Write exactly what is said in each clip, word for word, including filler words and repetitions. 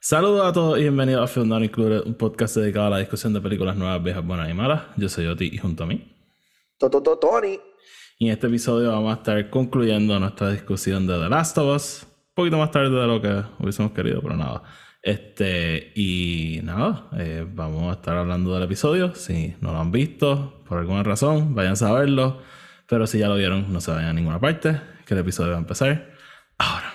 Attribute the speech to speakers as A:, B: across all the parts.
A: Saludos a todos y bienvenidos a Film Not Included, un podcast dedicado a la discusión de películas nuevas, viejas, buenas y malas. Yo soy Oti y junto a mí.
B: Tony.
A: Y en este episodio vamos a estar concluyendo nuestra discusión de The Last of Us. Un poquito más tarde de lo que hubiésemos querido, pero nada. Este, y nada, eh, vamos a estar hablando del episodio. Si no lo han visto, por alguna razón, váyanse a verlo. Pero si ya lo vieron, no se vayan a ninguna parte, que el episodio va a empezar ahora.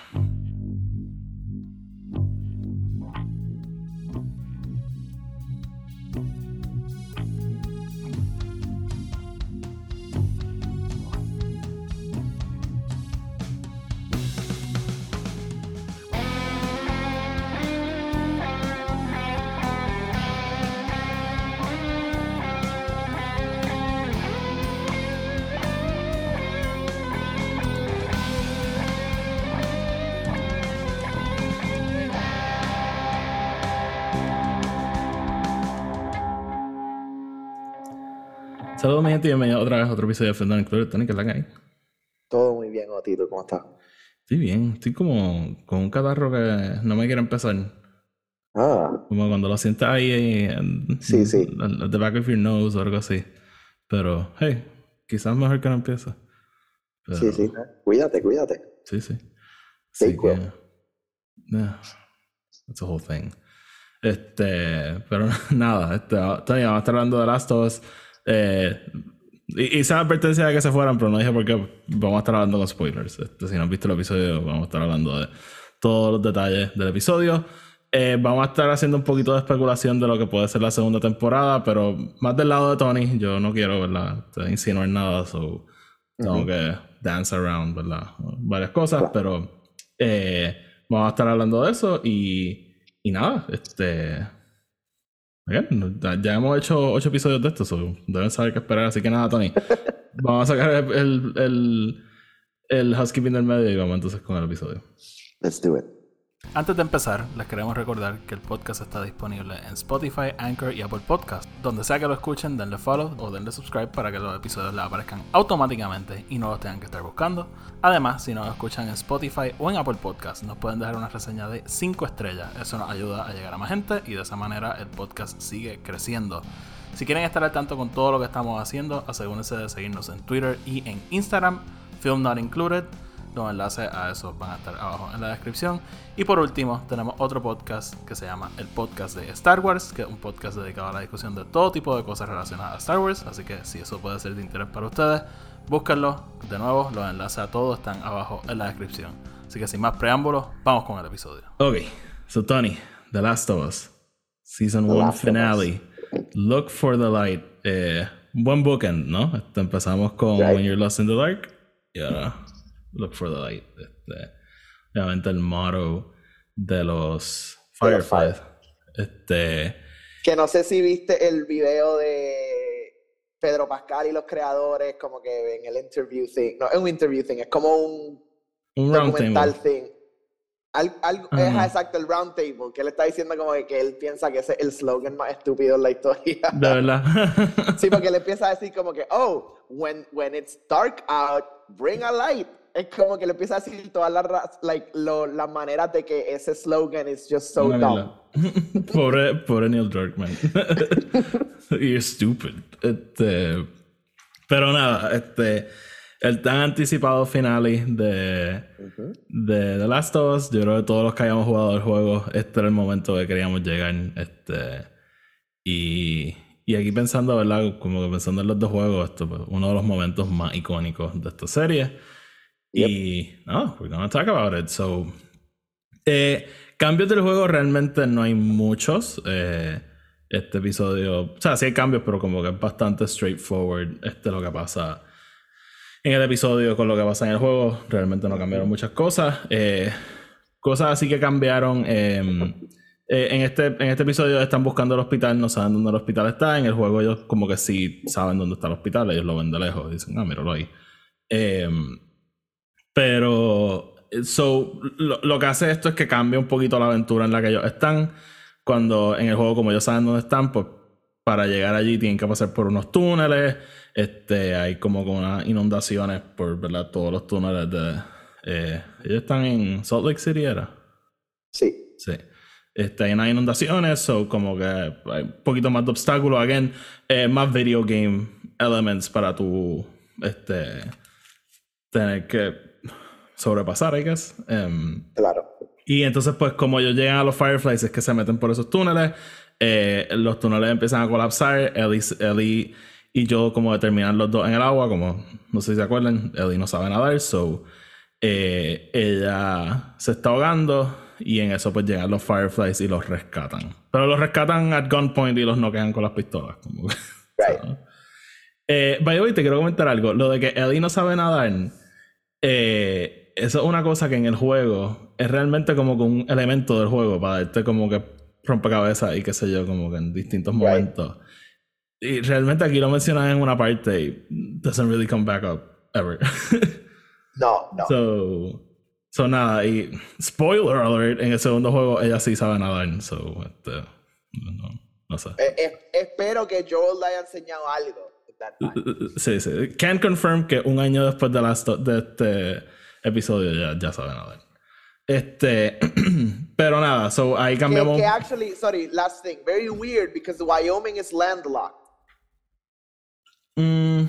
A: Saludos, mi gente, y bienvenidos otra vez a otro episodio de Film Not Included. Tony, ¿qué es la que hay?
B: Todo muy bien, Otito, ¿cómo estás?
A: Estoy bien, estoy como con un catarro que no me quiere empezar.
B: Ah.
A: Como cuando lo sientes ahí en,
B: sí, sí.
A: at the back of your nose o algo así. Pero, hey, quizás mejor que no empiece. Pero,
B: sí, sí. Cuídate, cuídate.
A: Sí, sí.
B: Take
A: Así que, yeah, that's a whole thing. Este, pero nada, este, Tony, vamos a estar hablando de Last of Us. Eh, y hice la advertencia de que se fueran, pero no dije por qué. Vamos a estar hablando con spoilers. Este, si no han visto el episodio, vamos a estar hablando de todos los detalles del episodio. Eh, vamos a estar haciendo un poquito de especulación de lo que puede ser la segunda temporada, pero más del lado de Tony. Yo no quiero, ¿verdad?, insinuar nada, so tengo uh-huh. que dance around, ¿verdad?, varias cosas, claro. Pero eh, vamos a estar hablando de eso y, y nada, este... ya hemos hecho ocho episodios de esto, so deben saber qué esperar, así que nada, Tony, vamos a sacar el, el, el, el housekeeping del medio y vamos entonces con el episodio.
B: Let's do it.
C: Antes de empezar, les queremos recordar que el podcast está disponible en Spotify, Anchor y Apple Podcast. Donde sea que lo escuchen, denle follow o denle subscribe para que los episodios les aparezcan automáticamente y no los tengan que estar buscando. Además, si nos escuchan en Spotify o en Apple Podcast, nos pueden dejar una reseña de cinco estrellas. Eso nos ayuda a llegar a más gente y de esa manera el podcast sigue creciendo. Si quieren estar al tanto con todo lo que estamos haciendo, asegúrense de seguirnos en Twitter y en Instagram, Film Not Included. Los enlaces a eso van a estar abajo en la descripción. Y por último, tenemos otro podcast que se llama El Podcast de Star Wars, que es un podcast dedicado a la discusión de todo tipo de cosas relacionadas a Star Wars. Así que si eso puede ser de interés para ustedes, búsquenlo. De nuevo, los enlaces a todos están abajo en la descripción. Así que sin más preámbulos, vamos con el episodio.
A: Ok, so Tony, The Last of Us, Season one Finale, Look for the Light. Eh, buen bookend, ¿no? Este, empezamos con right. When You're Lost in the Dark y ahora Look for the Light. Este, obviamente el motto de los Fireflies. Este,
B: que no sé si viste el video de Pedro Pascal y los creadores, como que en el interview thing. No, es un interview thing, es como un,
A: un
B: documental thing. Al, al, uh-huh. Es exacto, el round table, que él está diciendo como que él piensa que ese es el slogan más estúpido en la historia.
A: De verdad.
B: Sí, porque él empieza a decir como que, oh, when, when it's dark out, bring a light. Es como que le empieza a decir todas las like, lo, las maneras de que ese slogan is just so dumb.
A: pobre, pobre Neil Druckmann. You're stupid. Este, pero nada, este, el tan anticipado finale de, uh-huh. de The Last of Us, yo creo que todos los que hayamos jugado el juego, este era el momento que queríamos llegar. Este, y, y aquí pensando, ¿verdad? Como que pensando en los dos juegos, esto pues, uno de los momentos más icónicos de esta serie. Yep. Y no, oh, we're gonna talk about it. So, eh, cambios del juego realmente no hay muchos. Eh, este episodio, o sea, sí hay cambios, pero como que es bastante straightforward. Este es lo que pasa en el episodio con lo que pasa en el juego. Realmente no cambiaron muchas cosas. Eh, cosas así que cambiaron. Eh, eh, en, este, en este episodio están buscando el hospital, no saben dónde el hospital está. En el juego ellos como que sí saben dónde está el hospital. Ellos lo ven de lejos. Dicen, ah, míralo ahí. Eh, Pero, so, lo, lo que hace esto es que cambia un poquito la aventura en la que ellos están. Cuando en el juego, como ellos saben dónde están, pues para llegar allí tienen que pasar por unos túneles. Este, hay como unas inundaciones por, ¿verdad?, todos los túneles de... Eh, ellos están en Salt Lake City, ¿era?
B: Sí.
A: Sí. Este, hay unas inundaciones, o como que hay un poquito más de obstáculos, again, eh, más video game elements para tu este, tener que sobrepasar, I guess. Um,
B: claro.
A: Y entonces, pues, como ellos llegan a los Fireflies, es que se meten por esos túneles. Eh, los túneles empiezan a colapsar. Ellie, Ellie y yo, como terminan los dos en el agua, como no sé si se acuerdan, Ellie no sabe nadar, so eh, ella se está ahogando. Y en eso, pues, llegan los Fireflies y los rescatan. Pero los rescatan at gunpoint y los noquean con las pistolas. Como que,
B: right.
A: ¿sabes? Eh, by the way, te quiero comentar algo. Lo de que Ellie no sabe nadar. Eh. Eso es una cosa que en el juego es realmente como que un elemento del juego para darte como que rompecabezas y qué sé yo, como que en distintos right. momentos. Y realmente aquí lo mencionan en una parte y doesn't really come back up ever.
B: No, no.
A: So, so nada, y spoiler alert, en el segundo juego ella sí sabe nadar, so, este, no, no sé.
B: Eh, eh, espero que Joel le haya enseñado algo.
A: Sí, sí. Can confirm que un año después de, la, de este episodio ya, ya sabe nadar. Este, pero nada, so ahí cambiamos.
B: Que, que actually, sorry, last thing, very weird because Wyoming is landlocked.
A: Mm,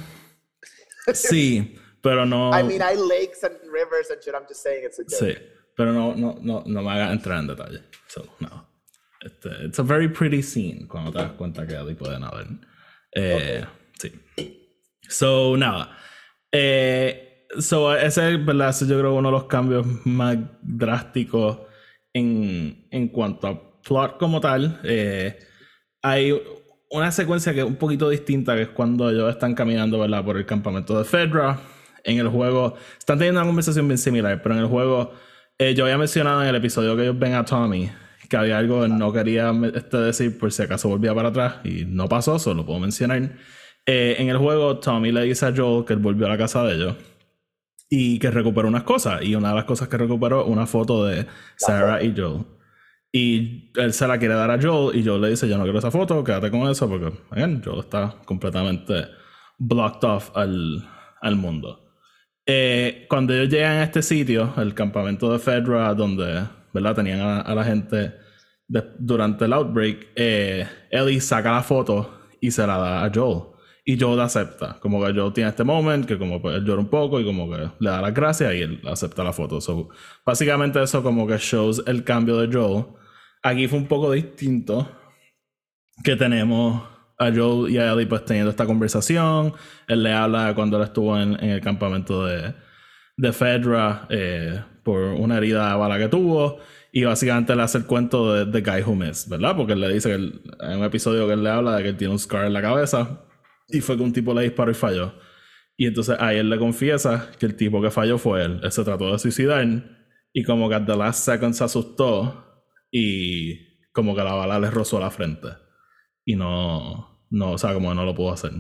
A: sí, pero no.
B: I mean, hay lakes and rivers and shit. I'm just saying it's a joke.
A: Sí, pero no, no, no, no me haga entrar en detalle. So, no. Este, it's a very pretty scene cuando te das cuenta que Ellie puede nadar. Eh, okay. Sí. So, nada. Eh. So, ese es, ¿verdad? Ese yo creo uno de los cambios más drásticos en, en cuanto a plot como tal. Eh, hay una secuencia que es un poquito distinta, que es cuando ellos están caminando, ¿verdad? Por el campamento de Fedra. En el juego, están teniendo una conversación bien similar, pero en el juego, eh, yo había mencionado en el episodio que ellos ven a Tommy, que había algo que no quería este, decir por si acaso volvía para atrás, y no pasó, solo lo puedo mencionar. Eh, en el juego, Tommy le dice a Joel que él volvió a la casa de ellos. Y que recuperó unas cosas. Y una de las cosas que recuperó, una foto de Sarah y Joel. Y él se la quiere dar a Joel. Y Joel le dice, yo no quiero esa foto, quédate con eso. Porque, again, Joel está completamente blocked off al, al mundo. Eh, cuando ellos llegan a este sitio, el campamento de Fedra, donde, ¿verdad? Tenían a, a la gente de, durante el outbreak, eh, Ellie saca la foto y se la da a Joel. Y Joel acepta, como que Joel tiene este moment que como pues él llora un poco y como que le da las gracias y él acepta la foto. So, básicamente eso como que shows el cambio de Joel. Aquí fue un poco distinto, que tenemos a Joel y a Ellie pues teniendo esta conversación. Él le habla cuando él estuvo en, en el campamento de, de Fedra eh, por una herida de bala que tuvo. Y básicamente le hace el cuento de The Guy Who Missed, ¿verdad? Porque él le dice que él, en un episodio que él le habla de que él tiene un scar en la cabeza. Y fue que un tipo le disparó y falló. Y entonces a él le confiesa que el tipo que falló fue él. Él se trató de suicidar. Y como que at the last second se asustó. Y como que la bala le rozó la frente. Y no... no o sea, como que no lo pudo hacer.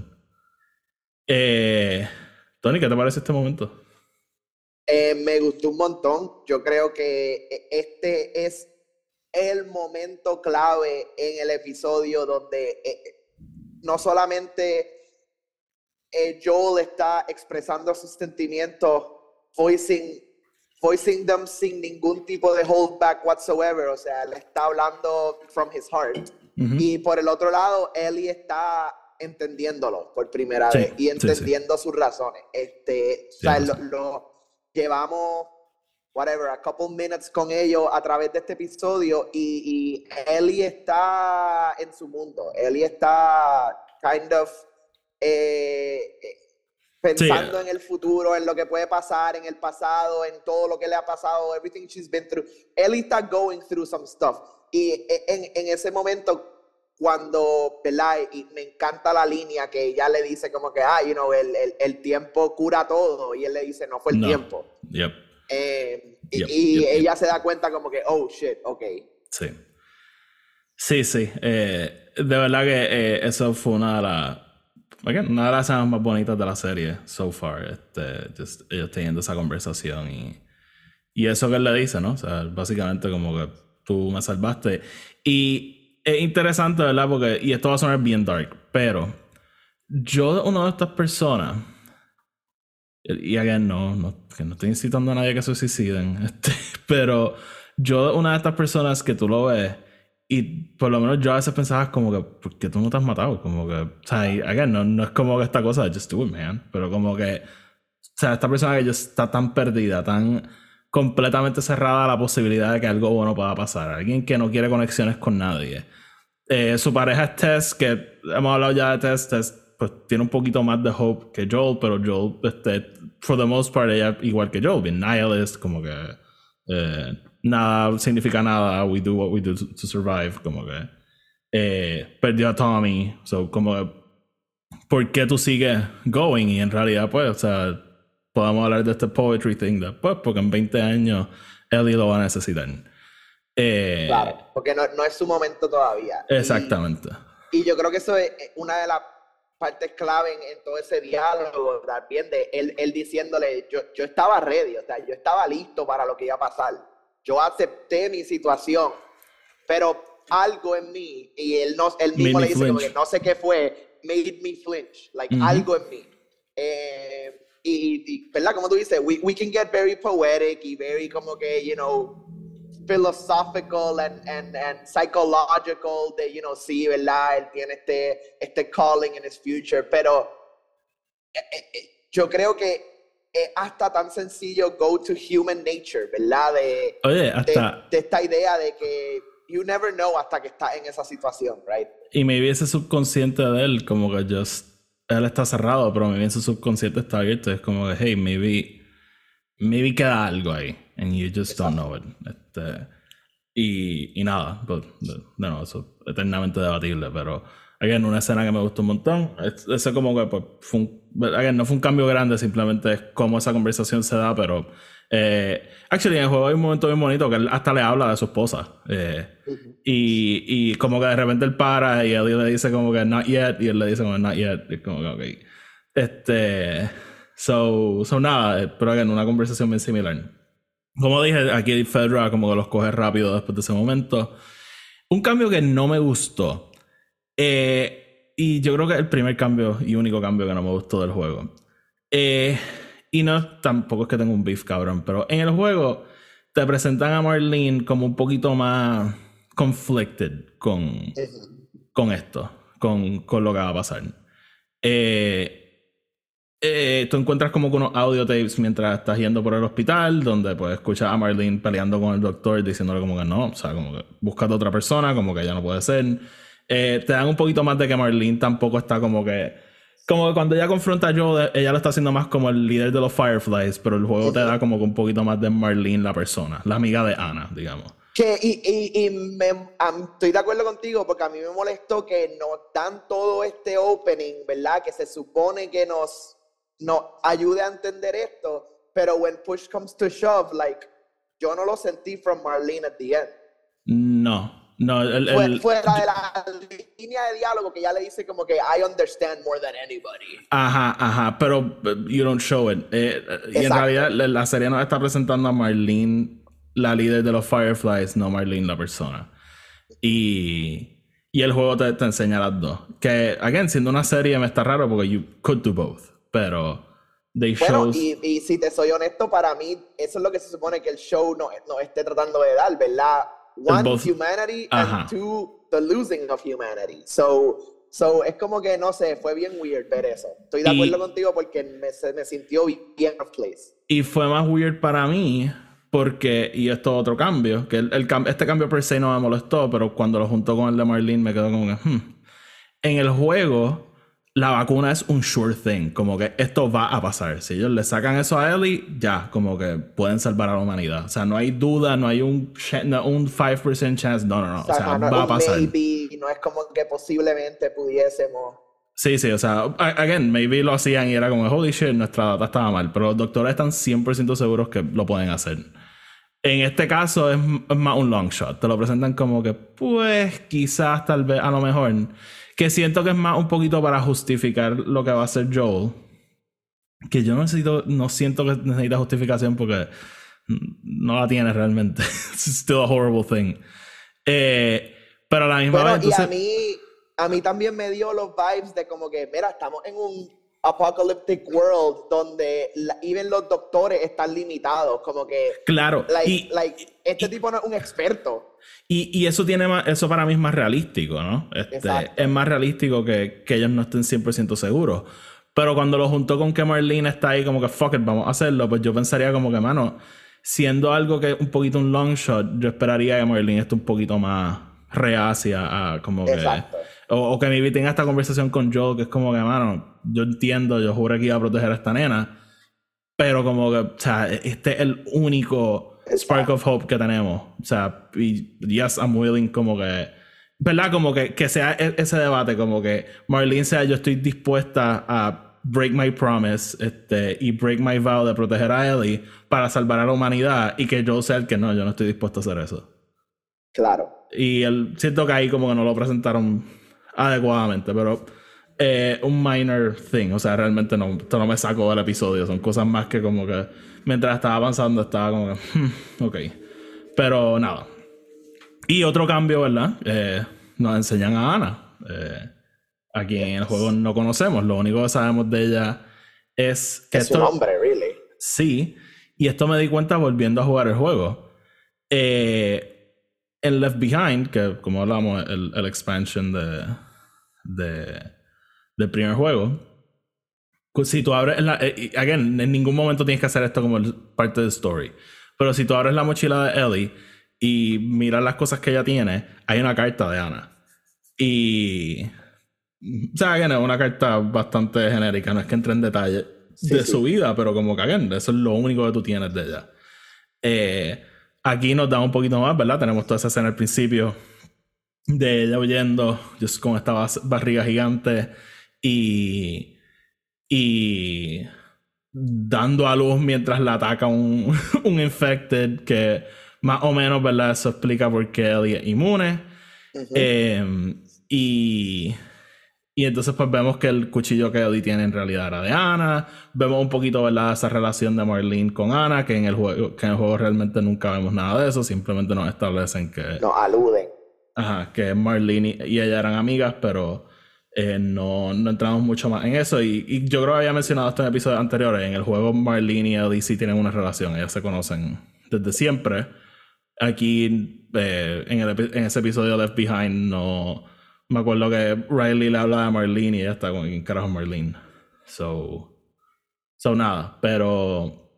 A: Eh, Tony, ¿qué te parece este momento?
B: Eh, me gustó un montón. Yo creo que este es el momento clave en el episodio donde eh, no solamente... Eh, Joel está expresando sus sentimientos, voicing, voicing them sin ningún tipo de holdback whatsoever. O sea, él está hablando from his heart. Uh-huh. Y por el otro lado, Ellie está entendiéndolo por primera sí, vez y entendiendo sí, sí. sus razones. Este, sí, o sea, lo, lo llevamos, whatever, a couple minutes con ellos a través de este episodio y, y Ellie está en su mundo. Ellie está kind of Eh, pensando sí. en el futuro, en lo que puede pasar, en el pasado, en todo lo que le ha pasado, everything she's been through. Ellie está going through some stuff. Y en, en ese momento, cuando, ¿verdad? Y me encanta la línea que ella le dice como que, ah, you know, el, el, el tiempo cura todo. Y él le dice, no fue el no. tiempo.
A: Yep.
B: Eh,
A: yep.
B: Y, y
A: yep.
B: ella yep. se da cuenta como que, oh, shit, ok.
A: Sí. Sí, sí. Eh, de verdad que eh, eso fue una de las... Again, una de las escenas más bonitas de la serie so far, este, just, ellos teniendo esa conversación y, y eso que él le dice, ¿no? O sea, básicamente como que tú me salvaste. Y es interesante, ¿verdad? Porque, y esto va a sonar bien dark, pero yo, una de estas personas, y again, no, no, que no estoy incitando a nadie a que se suiciden, este, pero yo, una de estas personas que tú lo ves y por lo menos yo a veces pensaba como que, ¿por qué tú no te has matado? Como que, o sea, y, again, no, no es como que esta cosa de just do it, man. Pero como que, o sea, esta persona que ya está tan perdida, tan completamente cerrada a la posibilidad de que algo bueno pueda pasar. Alguien que no quiere conexiones con nadie. Eh, su pareja es Tess, que hemos hablado ya de Tess. Tess pues tiene un poquito más de hope que Joel, pero Joel, este, for the most part, ella igual que Joel, bien nihilist, como que eh, nada significa nada, we do what we do to, to survive, como que eh, perdió a Tommy, so como que ¿por qué tú sigues going? Y en realidad pues, o sea, podemos hablar de este poetry thing después, porque en veinte años Ellie lo va a necesitar. Eh,
B: claro, porque no, no es su momento todavía.
A: Exactamente.
B: Y, y yo creo que eso es una de las partes clave en, en todo ese diálogo también de él, él diciéndole, yo, yo estaba ready, o sea, yo estaba listo para lo que iba a pasar. Yo acepté mi situación, pero algo en mí, y él, no, él mismo
A: made
B: le dice como que no sé qué fue, made me flinch, like mm-hmm. algo en mí. Eh, y, y, ¿verdad? Como tú dices, we, we can get very poetic y very como que, you know, philosophical and, and, and psychological de, you know, sí, ¿verdad? Él tiene este, este calling in his future, pero eh, eh, yo creo que es hasta tan sencillo go to human nature, ¿verdad? De,
A: Oye, hasta...
B: de, de esta idea de que you never know hasta que estás en esa situación, right?
A: Y maybe ese subconsciente de él, como que just, él está cerrado, pero maybe ese subconsciente está abierto. Es como que, hey, maybe, maybe queda algo ahí, and you just Exacto. don't know it. Este, y, y nada, pues, de, de nuevo, eso es eternamente debatible, pero again, una escena que me gustó un montón. Ese como que, pues, fue un, again, no fue un cambio grande, simplemente es cómo esa conversación se da, pero eh, actually en el juego hay un momento bien bonito que él hasta le habla de su esposa eh, uh-huh. y, y como que de repente él para y él le dice como que not yet y él le dice como not yet y como que ok este so, so nada, pero again, una conversación bien similar. Como dije, aquí Fedra como que los coge rápido después de ese momento. Un cambio que no me gustó eh, y yo creo que es el primer cambio y único cambio que no me gustó del juego eh y no, tampoco es que tenga un beef, cabrón, pero en el juego te presentan a Marlene como un poquito más conflicted con, uh-huh. con esto, con, con lo que va a pasar. Eh, eh, tú encuentras como que unos audio tapes mientras estás yendo por el hospital, donde pues escuchas a Marlene peleando con el doctor, diciéndole como que no, o sea, como que búscate a otra persona, como que ya no puede ser. Eh, te dan un poquito más de que Marlene tampoco está como que... Como que cuando ella confronta a Joel, ella lo está haciendo más como el líder de los Fireflies, pero el juego uh-huh. te da como que un poquito más de Marlene, la persona, la amiga de Ana, digamos.
B: Que, y y, y me, um, estoy de acuerdo contigo, porque a mí me molestó que nos dan todo este opening, ¿verdad? Que se supone que nos, nos ayude a entender esto, pero when push comes to shove, like, yo no lo sentí from Marlene at the end.
A: No. No, el,
B: Fue,
A: el,
B: fuera de la línea de diálogo que ya le dice como que I understand more than anybody.
A: Ajá, ajá, pero you don't show it. Eh, y en realidad la, la serie nos está presentando a Marlene, la líder de los Fireflies, no Marlene, la persona. Y, y el juego te, te enseña las dos. Que, again, siendo una serie me está raro porque you could do both, pero they
B: bueno,
A: shows...
B: y, y si te soy honesto, para mí eso es lo que se supone que el show nos no esté tratando de dar, ¿verdad? One, both, humanity,
A: ajá.
B: and two, the losing of humanity. So, so es como que, no sé, fue bien weird ver eso. Estoy de acuerdo y, contigo porque me, se, me sintió bien off place.
A: Y fue más weird para mí porque, y esto otro cambio, que el, el, este cambio per se no me molestó, pero cuando lo juntó con el de Marlene me quedó como que, hmm. En el juego, la vacuna es un sure thing, como que esto va a pasar. Si ellos le sacan eso a Ellie, ya, como que pueden salvar a la humanidad. O sea, no hay duda, no hay un, no, un cinco por ciento chance, no, no, no. O sea, o sea no, va a pasar.
B: Maybe, no es como que posiblemente pudiésemos.
A: Sí, sí, o sea, again, maybe lo hacían y era como, holy shit, nuestra data estaba mal. Pero los doctores están cien por ciento seguros que lo pueden hacer. En este caso es, es más un long shot. Te lo presentan como que, pues, quizás, tal vez, a lo mejor... Que siento que es más un poquito para justificar lo que va a hacer Joel. Que yo no necesito, no siento que necesita justificación porque no la tiene realmente. It's still a horrible thing. Eh, pero a la misma
B: bueno,
A: vez... Entonces...
B: Y a mí, a mí también me dio los vibes de como que, mira, estamos en un apocalyptic world donde la, even los doctores están limitados, como que
A: claro
B: like,
A: y,
B: like, este
A: y,
B: tipo no es un experto
A: y, y eso tiene más, eso para mí es más realístico, ¿no? Este, es más realístico que, que ellos no estén cien por ciento seguros, pero cuando lo juntó con que Marlene está ahí como que fuck it, vamos a hacerlo, pues yo pensaría como que, mano, siendo algo que es un poquito un long shot, yo esperaría que Marlene esté un poquito más reacia a como que
B: exacto.
A: O, o que maybe tenga esta conversación con Joel, que es como que, mano, yo entiendo, yo juro que iba a proteger a esta nena, pero como que, o sea, este es el único spark of hope que tenemos. O sea, y yes, I'm willing como que, ¿verdad? Como que, que sea ese debate, como que Marlene sea, yo estoy dispuesta a break my promise este, y break my vow de proteger a Ellie para salvar a la humanidad, y que Joel sea el que no, yo no estoy dispuesto a hacer eso.
B: Claro.
A: Y el, siento que ahí como que no lo presentaron adecuadamente, pero eh, un minor thing, o sea, realmente no, esto no me sacó del episodio, son cosas más que como que mientras estaba avanzando estaba como que hmm, ok, pero nada. Y otro cambio, ¿verdad? Eh, nos enseñan a Ana, eh, a quien en el juego no conocemos, lo único que sabemos de ella es que
B: es
A: esto,
B: su nombre, really.
A: Sí, y esto me di cuenta volviendo a jugar el juego. eh En Left Behind, que como hablamos, el, el expansion de, de, del primer juego, si tú abres, la, eh, again, en ningún momento tienes que hacer esto como parte del story, pero si tú abres la mochila de Ellie y miras las cosas que ella tiene, hay una carta de Ana. Y, o sea, again, es una carta bastante genérica, no es que entre en detalle
B: sí,
A: de
B: sí.
A: su vida, pero como que, again, eso es lo único que tú tienes de ella. Eh... Aquí nos da un poquito más, ¿verdad? Tenemos toda esa escena al principio de ella huyendo, just con esta barriga gigante y, y dando a luz mientras la ataca un, un infected, que más o menos, ¿verdad? Eso explica por qué Ellie es inmune. Uh-huh. eh, y... Y entonces pues vemos que el cuchillo que Ellie tiene en realidad era de Ana. Vemos un poquito, ¿verdad?, esa relación de Marlene con Ana, que en el juego, que en el juego realmente nunca vemos nada de eso. Simplemente nos establecen que...
B: Nos aluden.
A: Ajá, que Marlene y, y ella eran amigas, pero eh, no, no entramos mucho más en eso. Y, y yo creo que había mencionado esto en episodios anteriores. En el juego Marlene y Ellie sí tienen una relación. Ellas se conocen desde siempre. Aquí, eh, en, el, en ese episodio Left Behind, no... Me acuerdo que Riley le hablaba a Marlene y ella está con ¿quién carajo Marlene? So, so nada, pero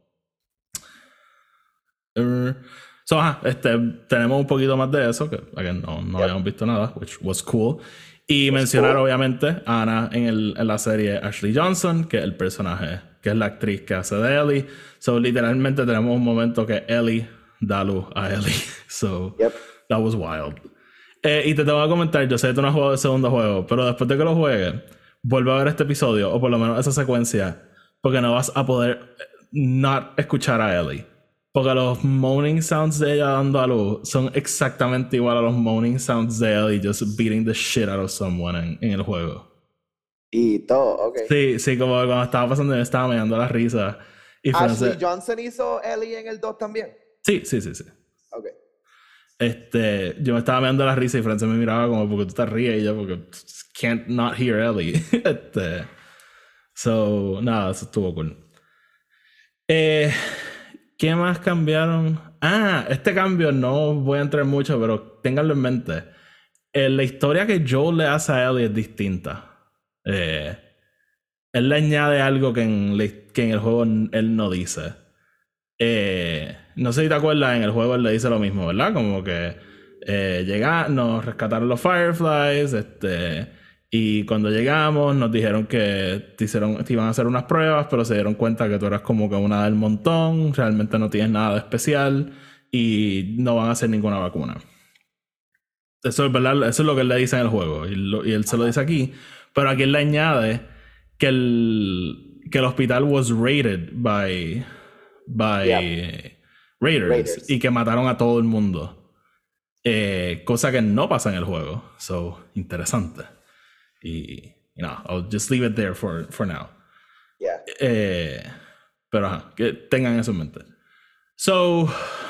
A: uh, so, ajá, este, tenemos un poquito más de eso, que again, no, no yep. habíamos visto nada, which was cool. Y was mencionar cool. obviamente a Ana en, el, en la serie Ashley Johnson, que es el personaje, que es la actriz que hace de Ellie. So literalmente tenemos un momento que Ellie da luz a Ellie. So
B: yep.
A: that was wild. Eh, y te tengo que comentar, yo sé que tú no has jugado el segundo juego, pero después de que lo juegues, vuelve a ver este episodio, o por lo menos esa secuencia, porque no vas a poder not escuchar a Ellie. Porque los moaning sounds de ella dando a luz son exactamente igual a los moaning sounds de Ellie just beating the shit out of someone en, en el juego.
B: Y todo, ok.
A: Sí, sí, como cuando estaba pasando, me estaba mirando la risa. Y
B: Ashley
A: Frances...
B: Johnson hizo Ellie en el dos también.
A: Sí, sí, sí, sí.
B: Ok.
A: Este, yo me estaba mirando la risa y Frances me miraba como porque tú te ríes y yo porque can't not hear Ellie. este, so, nada, eso estuvo cool. Eh, ¿Qué más cambiaron? Ah, este cambio no voy a entrar mucho, pero ténganlo en mente. Eh, la historia que Joel le hace a Ellie es distinta. Eh, él le añade algo que en, que en el juego él no dice. Eh, no sé si te acuerdas, en el juego él le dice lo mismo, ¿verdad? Como que eh, llega, nos rescataron los Fireflies, este, y cuando llegamos nos dijeron que te, hicieron, te iban a hacer unas pruebas, pero se dieron cuenta que tú eras como que una del montón, realmente no tienes nada de especial y no van a hacer ninguna vacuna. Eso es verdad, eso es lo que él le dice en el juego y, lo, y él se lo dice aquí, pero aquí él le añade que el, que el hospital was raided by... by yep. Raiders, Raiders y que mataron a todo el mundo, eh, cosa que no pasa en el juego. So, interesante. Y, you know, I'll just leave it there for, for now.
B: Yeah.
A: Eh, pero ajá, que tengan eso en mente. So,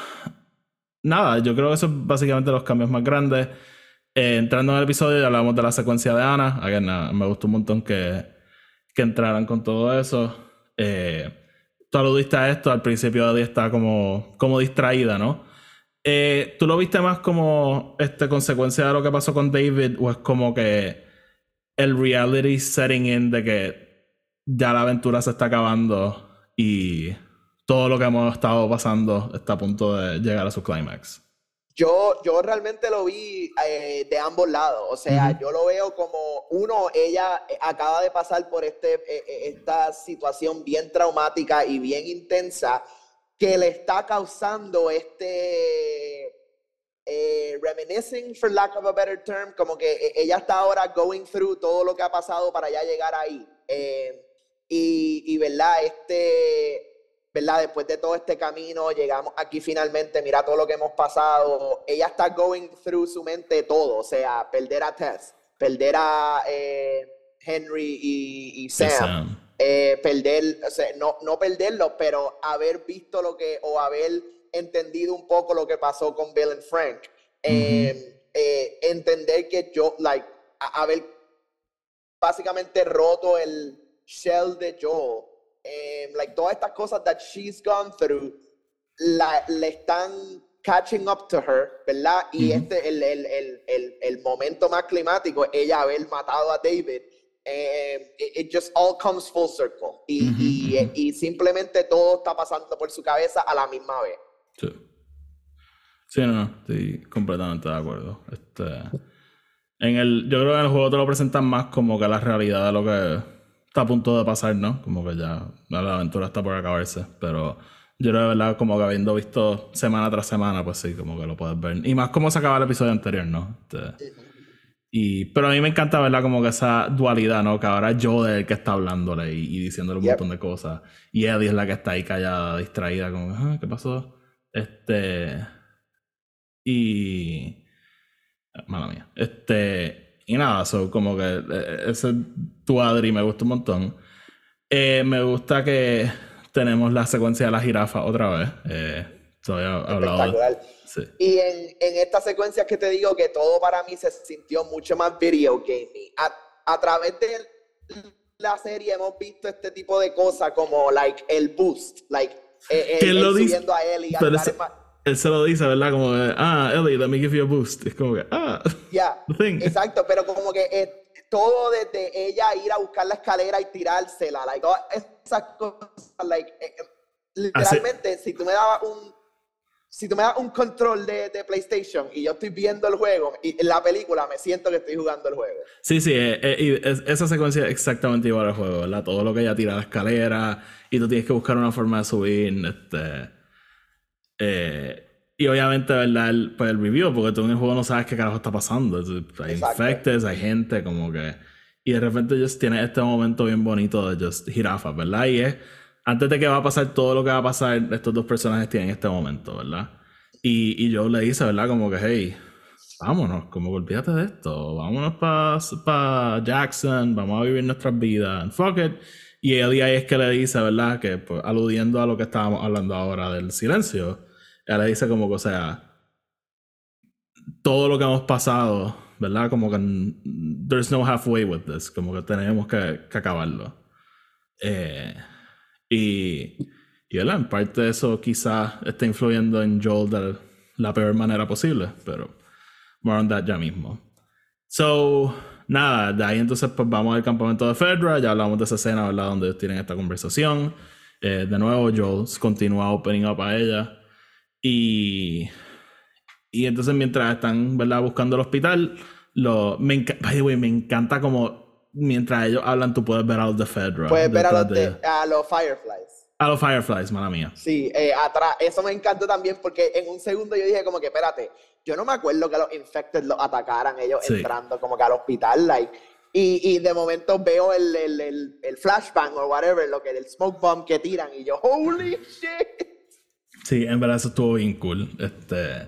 A: nada, yo creo que eso es básicamente los cambios más grandes. Eh, entrando en el episodio ya hablamos de la secuencia de Ana. Again, uh, me gustó un montón que que entraran con todo eso. Eh, tú aludiste a esto, al principio Ellie está como, como distraída, ¿no? Eh, ¿Tú lo viste más como este, consecuencia de lo que pasó con David o es como que el reality setting in de que ya la aventura se está acabando y todo lo que hemos estado pasando está a punto de llegar a su clímax?
B: Yo, yo realmente lo vi eh, de ambos lados, o sea, uh-huh. yo lo veo como, uno, ella acaba de pasar por este, eh, esta situación bien traumática y bien intensa que le está causando este, eh, reminiscing, for lack of a better term, como que ella está ahora going through todo lo que ha pasado para ya llegar ahí, eh, y, y verdad, este... ¿verdad? Después de todo este camino, llegamos aquí finalmente, mira todo lo que hemos pasado. Ella está going through su mente todo, o sea, perder a Tess, perder a eh, Henry y, y Sam, Sam. Eh, perder, o sea, no, no perderlo, pero haber visto lo que, o haber entendido un poco lo que pasó con Bill and Frank. Eh, uh-huh. eh, entender que yo, like, a, haber básicamente roto el shell de Joel. Um, like todas estas cosas that she's gone through la, le están catching up to her, ¿verdad? Y uh-huh. este el, el, el, el, el momento más climático, ella haber matado a David, um, it, it just all comes full circle y, uh-huh, y, uh-huh. y simplemente todo está pasando por su cabeza a la misma vez.
A: Sí, sí, no, estoy completamente de acuerdo. Este, en el, yo creo que en el juego te lo presentan más como que la realidad de lo que está a punto de pasar, ¿no? Como que ya la aventura está por acabarse, pero yo creo de verdad como que habiendo visto semana tras semana, pues sí, como que lo puedes ver. Y más como se acaba el episodio anterior, ¿no? Este, y, pero a mí me encanta, ¿verdad? Como que esa dualidad, ¿no? Que ahora Joel es el que está hablándole y, y diciéndole un yep. montón de cosas. Y Ellie es la que está ahí callada, distraída, como, ah, ¿qué pasó? Este... Y... Mala mía. Este... Y nada, so, como que eh, ese tu Adri me gusta un montón. Eh, me gusta que tenemos la secuencia de la jirafa otra vez. Eh, Estoy hablado de... sí.
B: Y en, en esta secuencia que te digo que todo para mí se sintió mucho más video gaming. A, a través de la serie hemos visto este tipo de cosas como like el boost, like eh,
A: él,
B: él
A: lo
B: subiendo a Ellie.
A: Pero ese, él se lo dice, ¿verdad? Como de, ah, Ellie, let me give you a boost. Es como que, ah,
B: yeah, exacto, pero como que eh, todo desde ella ir a buscar la escalera y tirársela, like, todas esas cosas, like, eh, literalmente, Así. si tú me dabas un si tú me das un control de, de PlayStation y yo estoy viendo el juego, y en la película me siento que estoy jugando el juego.
A: Sí, sí, eh, eh, es, esa secuencia es exactamente igual al juego, ¿verdad? Todo lo que ella tira a la escalera y tú tienes que buscar una forma de subir, este... Eh, y obviamente, ¿verdad? El, pues el review, porque tú en el juego no sabes qué carajo está pasando. Hay infectes, hay gente, como que... Y de repente just tiene este momento bien bonito de just jirafas, ¿verdad? Y es... Antes de que va a pasar todo lo que va a pasar, estos dos personajes tienen este momento, ¿verdad? Y, y Joe le dice, ¿verdad? Como que, hey, vámonos, como que olvídate de esto. Vámonos para pa Jackson, vamos a vivir nuestras vidas. And fuck it. Y Ellie ahí es que le dice, ¿verdad? Que pues, aludiendo a lo que estábamos hablando ahora del silencio, ella le dice como que, o sea, todo lo que hemos pasado, ¿verdad? Como que there's no halfway with this. Como que tenemos que, que acabarlo. Eh... Y, y ¿verdad? En parte de eso quizás está influyendo en Joel de la peor manera posible, pero more on that ya mismo. So, nada, de ahí entonces pues vamos al campamento de Fedra, ya hablamos de esa escena, ¿verdad? Donde ellos tienen esta conversación. Eh, de nuevo, Joel continúa opening up a ella. Y, y entonces mientras están, ¿verdad? Buscando el hospital, lo, me, enc- by the way, me encanta como... Mientras ellos hablan, tú puedes ver a los de Fedra.
B: Puedes ver a los, de, a los Fireflies.
A: A los Fireflies, mala mía.
B: Sí, eh, atrás. Eso me encantó también porque en un segundo yo dije como que, espérate, yo no me acuerdo que los Infected los atacaran ellos sí. entrando como que al hospital, like. Y, y de momento veo el, el, el, el flashbang o whatever, lo que el smoke bomb que tiran y yo, holy shit.
A: Sí, en verdad eso estuvo bien cool. Este...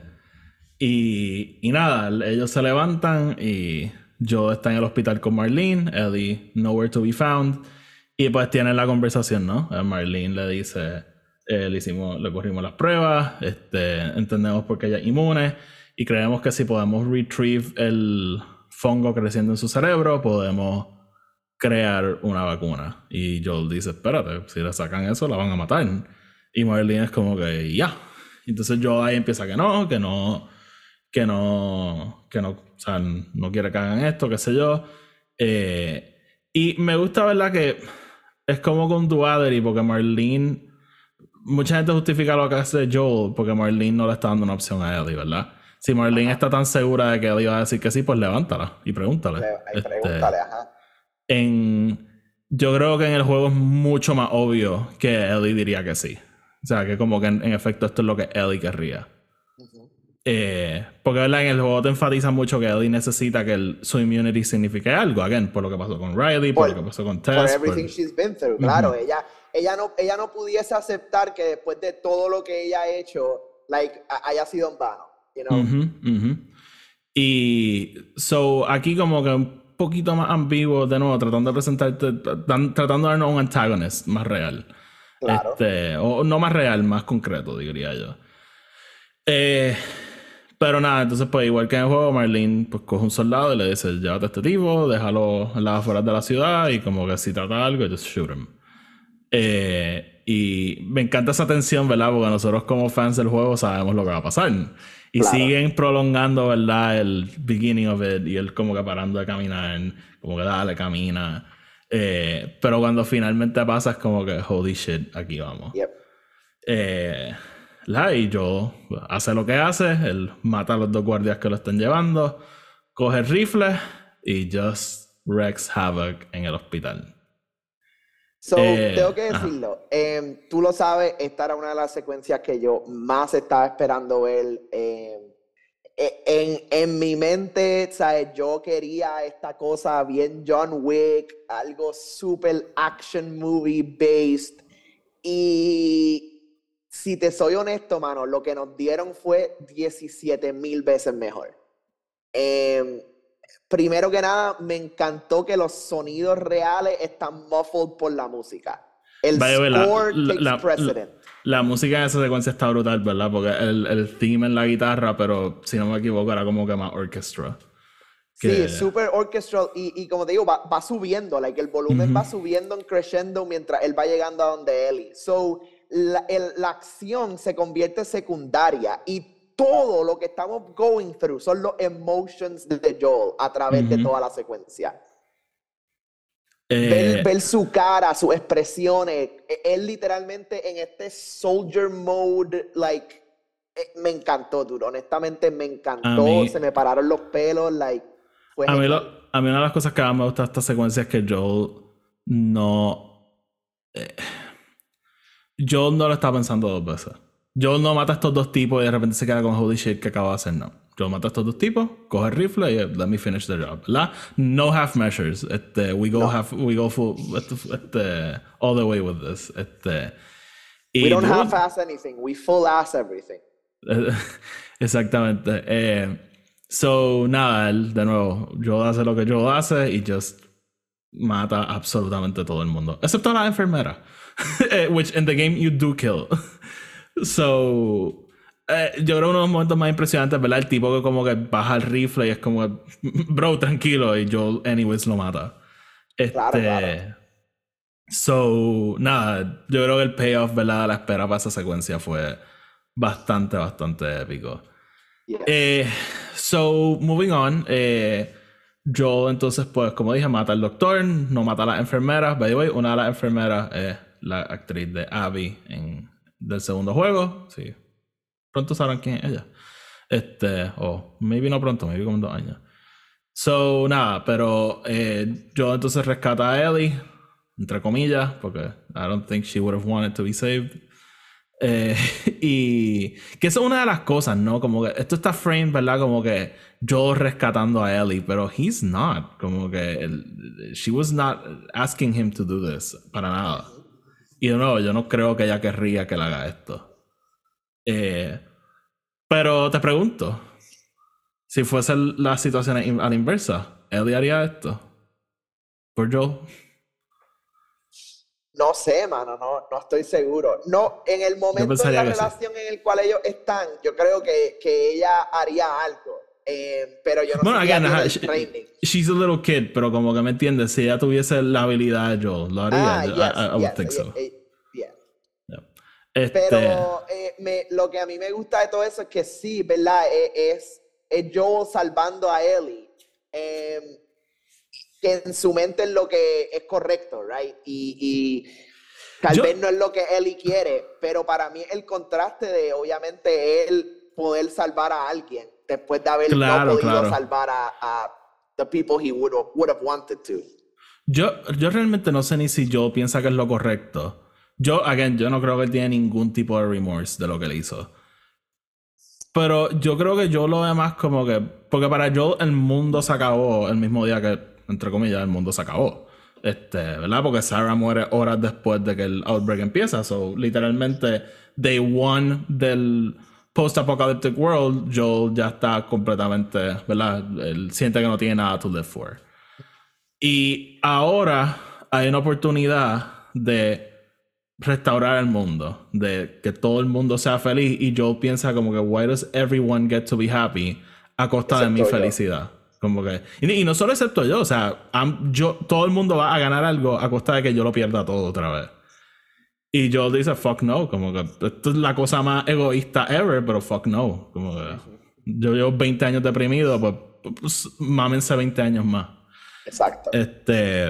A: Y, y nada, ellos se levantan y... Joe está en el hospital con Marlene, Ellie nowhere to be found, y pues tienen la conversación, ¿no? Marlene le dice, eh, le hicimos, le corrimos las pruebas, este, entendemos por qué ella es inmune, y creemos que si podemos retrieve el fongo creciendo en su cerebro, podemos crear una vacuna. Y Joel dice, espérate, si le sacan eso, la van a matar. Y Marlene es como que, ya. Entonces Joel ahí empieza que no, que no, que no, que no, o sea, no quiere que hagan esto, qué sé yo. Eh, y me gusta, ¿verdad? Que es como con Duadery, porque Marlene, mucha gente justifica lo que hace Joel, porque Marlene no le está dando una opción a Ellie, ¿verdad? Si Marlene ajá. está tan segura de que Ellie va a decir que sí, pues levántala y pregúntale.
B: Le,
A: este,
B: pregúntale, ajá.
A: En, yo creo que en el juego es mucho más obvio que Ellie diría que sí. O sea, que como que en, en efecto esto es lo que Ellie querría. Uh-huh. Eh, porque ¿verdad? En el juego te enfatiza mucho que Ellie necesita que el, su immunity signifique algo, again, por lo que pasó con Riley, por, por lo que pasó con Tess.
B: Por everything por... she's been through, claro. Uh-huh. Ella, ella, no, ella no pudiese aceptar que después de todo lo que ella ha hecho, like, haya sido en vano. You know?
A: uh-huh, uh-huh. Y so aquí como que un poquito más ambiguo de nuevo, tratando de presentarte, tratando de darnos un antagonist más real.
B: Claro.
A: Este, o no más real, más concreto, diría yo. Eh, pero nada, entonces pues igual que en el juego, Marlene pues coge un soldado y le dice, llévate a este tipo, déjalo en las afueras de la ciudad y como que si trata algo, just shoot him. Eh, y me encanta esa tensión, ¿verdad? Porque nosotros como fans del juego sabemos lo que va a pasar. Y claro. siguen prolongando, ¿verdad? El beginning of it y él como que parando de caminar, como que dale, camina. Eh, pero cuando finalmente pasa es como que holy shit, aquí vamos.
B: Yep.
A: Eh, la, y Joel hace lo que hace, él mata a los dos guardias que lo están llevando, coge el rifle y just wreaks havoc en el hospital.
B: So, eh, tengo que decirlo, eh, tú lo sabes, esta era una de las secuencias que yo más estaba esperando ver. Eh, en, en mi mente, ¿sabes? Yo quería esta cosa bien John Wick, algo super action movie based. Y si te soy honesto, mano, lo que nos dieron fue diecisiete mil veces mejor. Eh, Primero que nada, me encantó que los sonidos reales están muffled por la música. El
A: Vaya,
B: score
A: la,
B: takes
A: la,
B: precedent.
A: La, la música en esa secuencia está brutal, ¿verdad? Porque el, el theme en la guitarra, pero si no me equivoco, era como que más orchestra.
B: Que... Sí, es super orchestral y, y como te digo, va, va subiendo, like, el volumen uh-huh. va subiendo en crescendo mientras él va llegando a donde Ellie. So, la, el, la acción se convierte secundaria y todo lo que estamos going through son los emotions de Joel a través uh-huh. de toda la secuencia. Eh... Ver, ver su cara, sus expresiones. Él literalmente en este soldier mode, like, me encantó, duro. Honestamente me encantó. Mí... Se me pararon los pelos, like, fue
A: a mí, lo, a mí una de las cosas que más me gusta de esta secuencia es que Joel no... Eh, Joel no lo está pensando dos veces. Joel no mata a estos dos tipos y de repente se queda con holy shit que acaba de hacer, no. Joel mata a estos dos tipos, coge el rifle y let me finish the job, ¿verdad? No half measures. Este, we go
B: no.
A: half, we go full, este, all the way with this. Este,
B: we don't half ass anything, we full ass everything.
A: Exactamente. Eh, so, nada, él, de nuevo, Joel hace lo que Joel hace y just mata absolutamente todo el mundo. Excepto a la enfermera. Which in the game you do kill. So, eh, yo creo que uno de los momentos más impresionantes, ¿verdad? El tipo que como que baja el rifle y es como, bro, tranquilo, y Joel anyways lo mata. Este,
B: claro, claro.
A: So, nada, yo creo que el payoff, ¿verdad? De la espera para esa secuencia fue bastante, bastante épico.
B: Yes.
A: Eh, so, moving on, eh, Joel entonces, pues, como dije, mata al doctor, no mata a las enfermeras. By the way, una de las enfermeras es la actriz de Abby en... del segundo juego, sí. Pronto sabrán quién es ella. Este, o oh, maybe no pronto, maybe como en dos años. So, nada, pero eh, yo entonces rescata a Ellie, entre comillas, porque I don't think she would have wanted to be saved. Eh, y que eso es una de las cosas, ¿no? Como que esto está framed, ¿verdad? Como que yo rescatando a Ellie, pero he's not. Como que el, she was not asking him to do this, para nada. Y de nuevo, yo no creo que ella querría que él haga esto. Eh, pero te pregunto, si fuese la situación a la inversa, ¿Ellie haría esto? ¿Por Joel?
B: No sé, mano, no, no estoy seguro. No, en el momento de la relación sí. en el cual ellos están, yo creo que, que ella haría algo. Eh, pero yo no
A: bueno,
B: sé
A: again,
B: si
A: she,
B: training.
A: She's a little kid, pero como que me entiendes, si ella tuviese la habilidad, yo lo haría.
B: Ah,
A: yo,
B: yes,
A: I, I would
B: yes,
A: think so.
B: eh, yeah.
A: Yeah. Este...
B: Pero eh, me, lo que a mí me gusta de todo eso es que sí, ¿verdad? Es, es Joel salvando a Ellie. Eh, que en su mente es lo que es correcto, right? Y, y tal
A: yo...
B: vez no es lo que Ellie quiere, pero para mí el contraste de, obviamente, él poder salvar a alguien después de haber
A: claro,
B: no podido
A: claro.
B: salvar a, a the people he would have, would have wanted to.
A: Yo, yo realmente no sé ni si Joel piensa que es lo correcto. Yo, again, yo no creo que él tiene ningún tipo de remorse de lo que él hizo. Pero yo creo que yo lo veo más como que... Porque para Joel el mundo se acabó el mismo día que, entre comillas, el mundo se acabó. Este, ¿verdad? Porque Sarah muere horas después de que el outbreak empieza. So, literalmente, day one del post-apocalyptic world, Joel ya está completamente, ¿verdad? Él siente que no tiene nada to live for. Y ahora hay una oportunidad de restaurar el mundo, de que todo el mundo sea feliz, y Joel piensa como que why does everyone get to be happy a costa excepto de mi yo. Felicidad. Como que, y, y no solo excepto yo, o sea, I'm, yo, todo el mundo va a ganar algo a costa de que yo lo pierda todo otra vez. Y Joel dice fuck no, como que esto es la cosa más egoísta ever, pero fuck no, como que yo llevo veinte años deprimido, pues, pues mámense veinte años más.
B: Exacto.
A: Este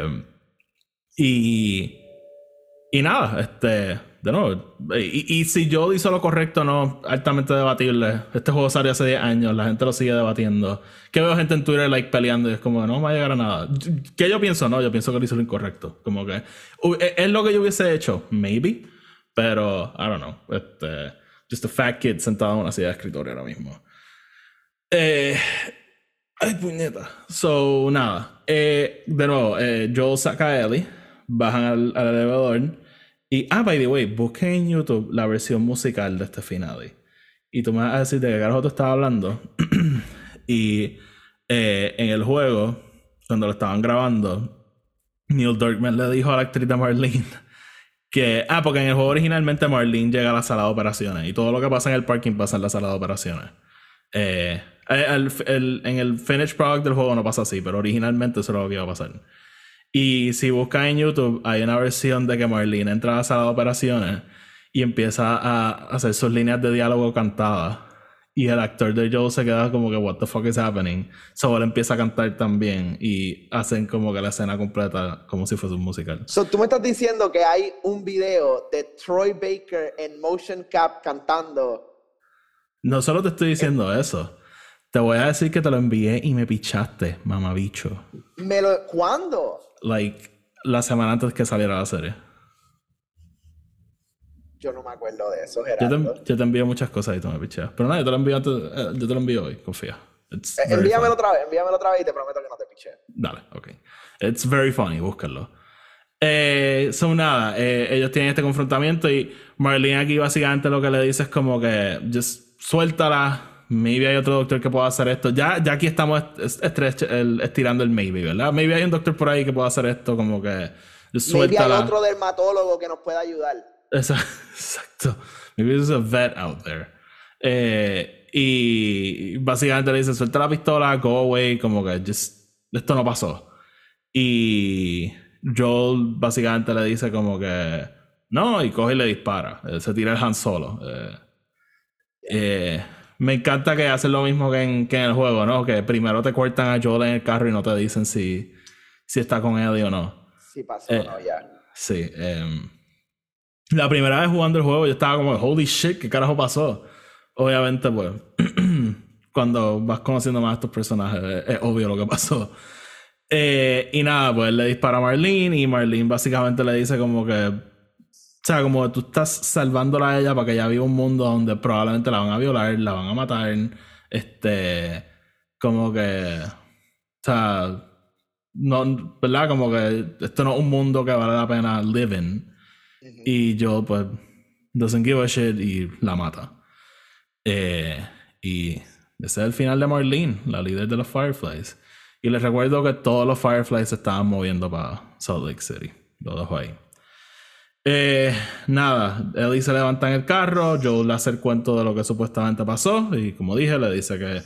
A: y y nada, este de nuevo, y, y si Joel hizo lo correcto, no, altamente debatible. Este juego salió hace diez años, la gente lo sigue debatiendo. Que veo gente en Twitter like peleando y es como no va a llegar a nada. ¿Qué yo pienso? No, yo pienso que lo hizo lo incorrecto. Como que es lo que yo hubiese hecho, maybe, pero I don't know. Este, just a fat kid sentado en una silla de escritorio ahora mismo. Eh, ay, puñeta. So, nada. Eh, de nuevo, eh, Joel saca a Ellie, bajan al, al elevador. Y, ah, by the way, busquen en YouTube la versión musical de este finale. Y tú me vas a decir de qué carajo te estaba hablando. Y eh, en el juego, cuando lo estaban grabando, Neil Druckmann le dijo a la actriz de Marlene que, ah, porque en el juego originalmente Marlene llega a la sala de operaciones y todo lo que pasa en el parking pasa en la sala de operaciones. Eh, el, el, en el finished product del juego no pasa así, pero originalmente eso era lo que iba a pasar. Y si buscan en YouTube, hay una versión de que Marlene entra a la sala de operaciones y empieza a hacer sus líneas de diálogo cantadas. Y el actor de Joel se queda como que, what the fuck is happening? So él empieza a cantar también y hacen como que la escena completa como si fuese un musical.
B: So tú me estás diciendo que hay un video de Troy Baker en motion cap cantando.
A: No solo te estoy diciendo eh. eso. Te voy a decir que te lo envié y me pichaste, mamabicho.
B: ¿Me lo... ¿Cuándo?
A: Like, la semana antes que saliera la serie.
B: Yo no me acuerdo de eso, Gerardo.
A: Yo te, yo te envío muchas cosas y tú me picheas. Pero nada, yo te lo envío antes, eh, yo te lo envío hoy, confía.
B: Eh, envíamelo otra vez, envíamelo otra vez y te prometo que no te piché.
A: Dale, ok. It's very funny, búscalo. Eh, son nada, eh, ellos tienen este confrontamiento y Marlene aquí básicamente lo que le dice es como que just suéltala. Maybe hay otro doctor que pueda hacer esto. Ya, ya aquí estamos estres, el, estirando el maybe, ¿verdad? Maybe hay un doctor por ahí que pueda hacer esto, como que suéltala.
B: Maybe hay otro dermatólogo que nos pueda ayudar.
A: Exacto. Maybe there's a vet out there. Eh, y básicamente le dice, suelta la pistola, go away, como que just, esto no pasó. Y Joel básicamente le dice como que no, y coge y le dispara. Eh, se tira el Han Solo. Eh, eh, me encanta que hacen lo mismo que en, que en el juego, ¿no? Que primero te cortan a Joel en el carro y no te dicen si, si está con Ellie o no.
B: Sí pasó, eh, ¿no? Ya.
A: Sí. Eh, la primera vez jugando el juego yo estaba como, holy shit, ¿qué carajo pasó? Obviamente, pues, cuando vas conociendo más a estos personajes, es, es obvio lo que pasó. Eh, y nada, pues le dispara a Marlene y Marlene básicamente le dice como que... O sea, como tú estás salvándola a ella para que ella viva un mundo donde probablemente la van a violar, la van a matar. Este... Como que... O sea... No, ¿verdad? Como que esto no es un mundo que vale la pena live in. Uh-huh. Y yo, pues... Doesn't give a shit y la mata. Eh, y ese es el final de Marlene, la líder de los Fireflies. Y les recuerdo que todos los Fireflies se estaban moviendo para Salt Lake City. Lo dejo ahí. Eh, nada, Ellie se levanta en el carro. Joel le hace el cuento de lo que supuestamente pasó. Y como dije, le dice que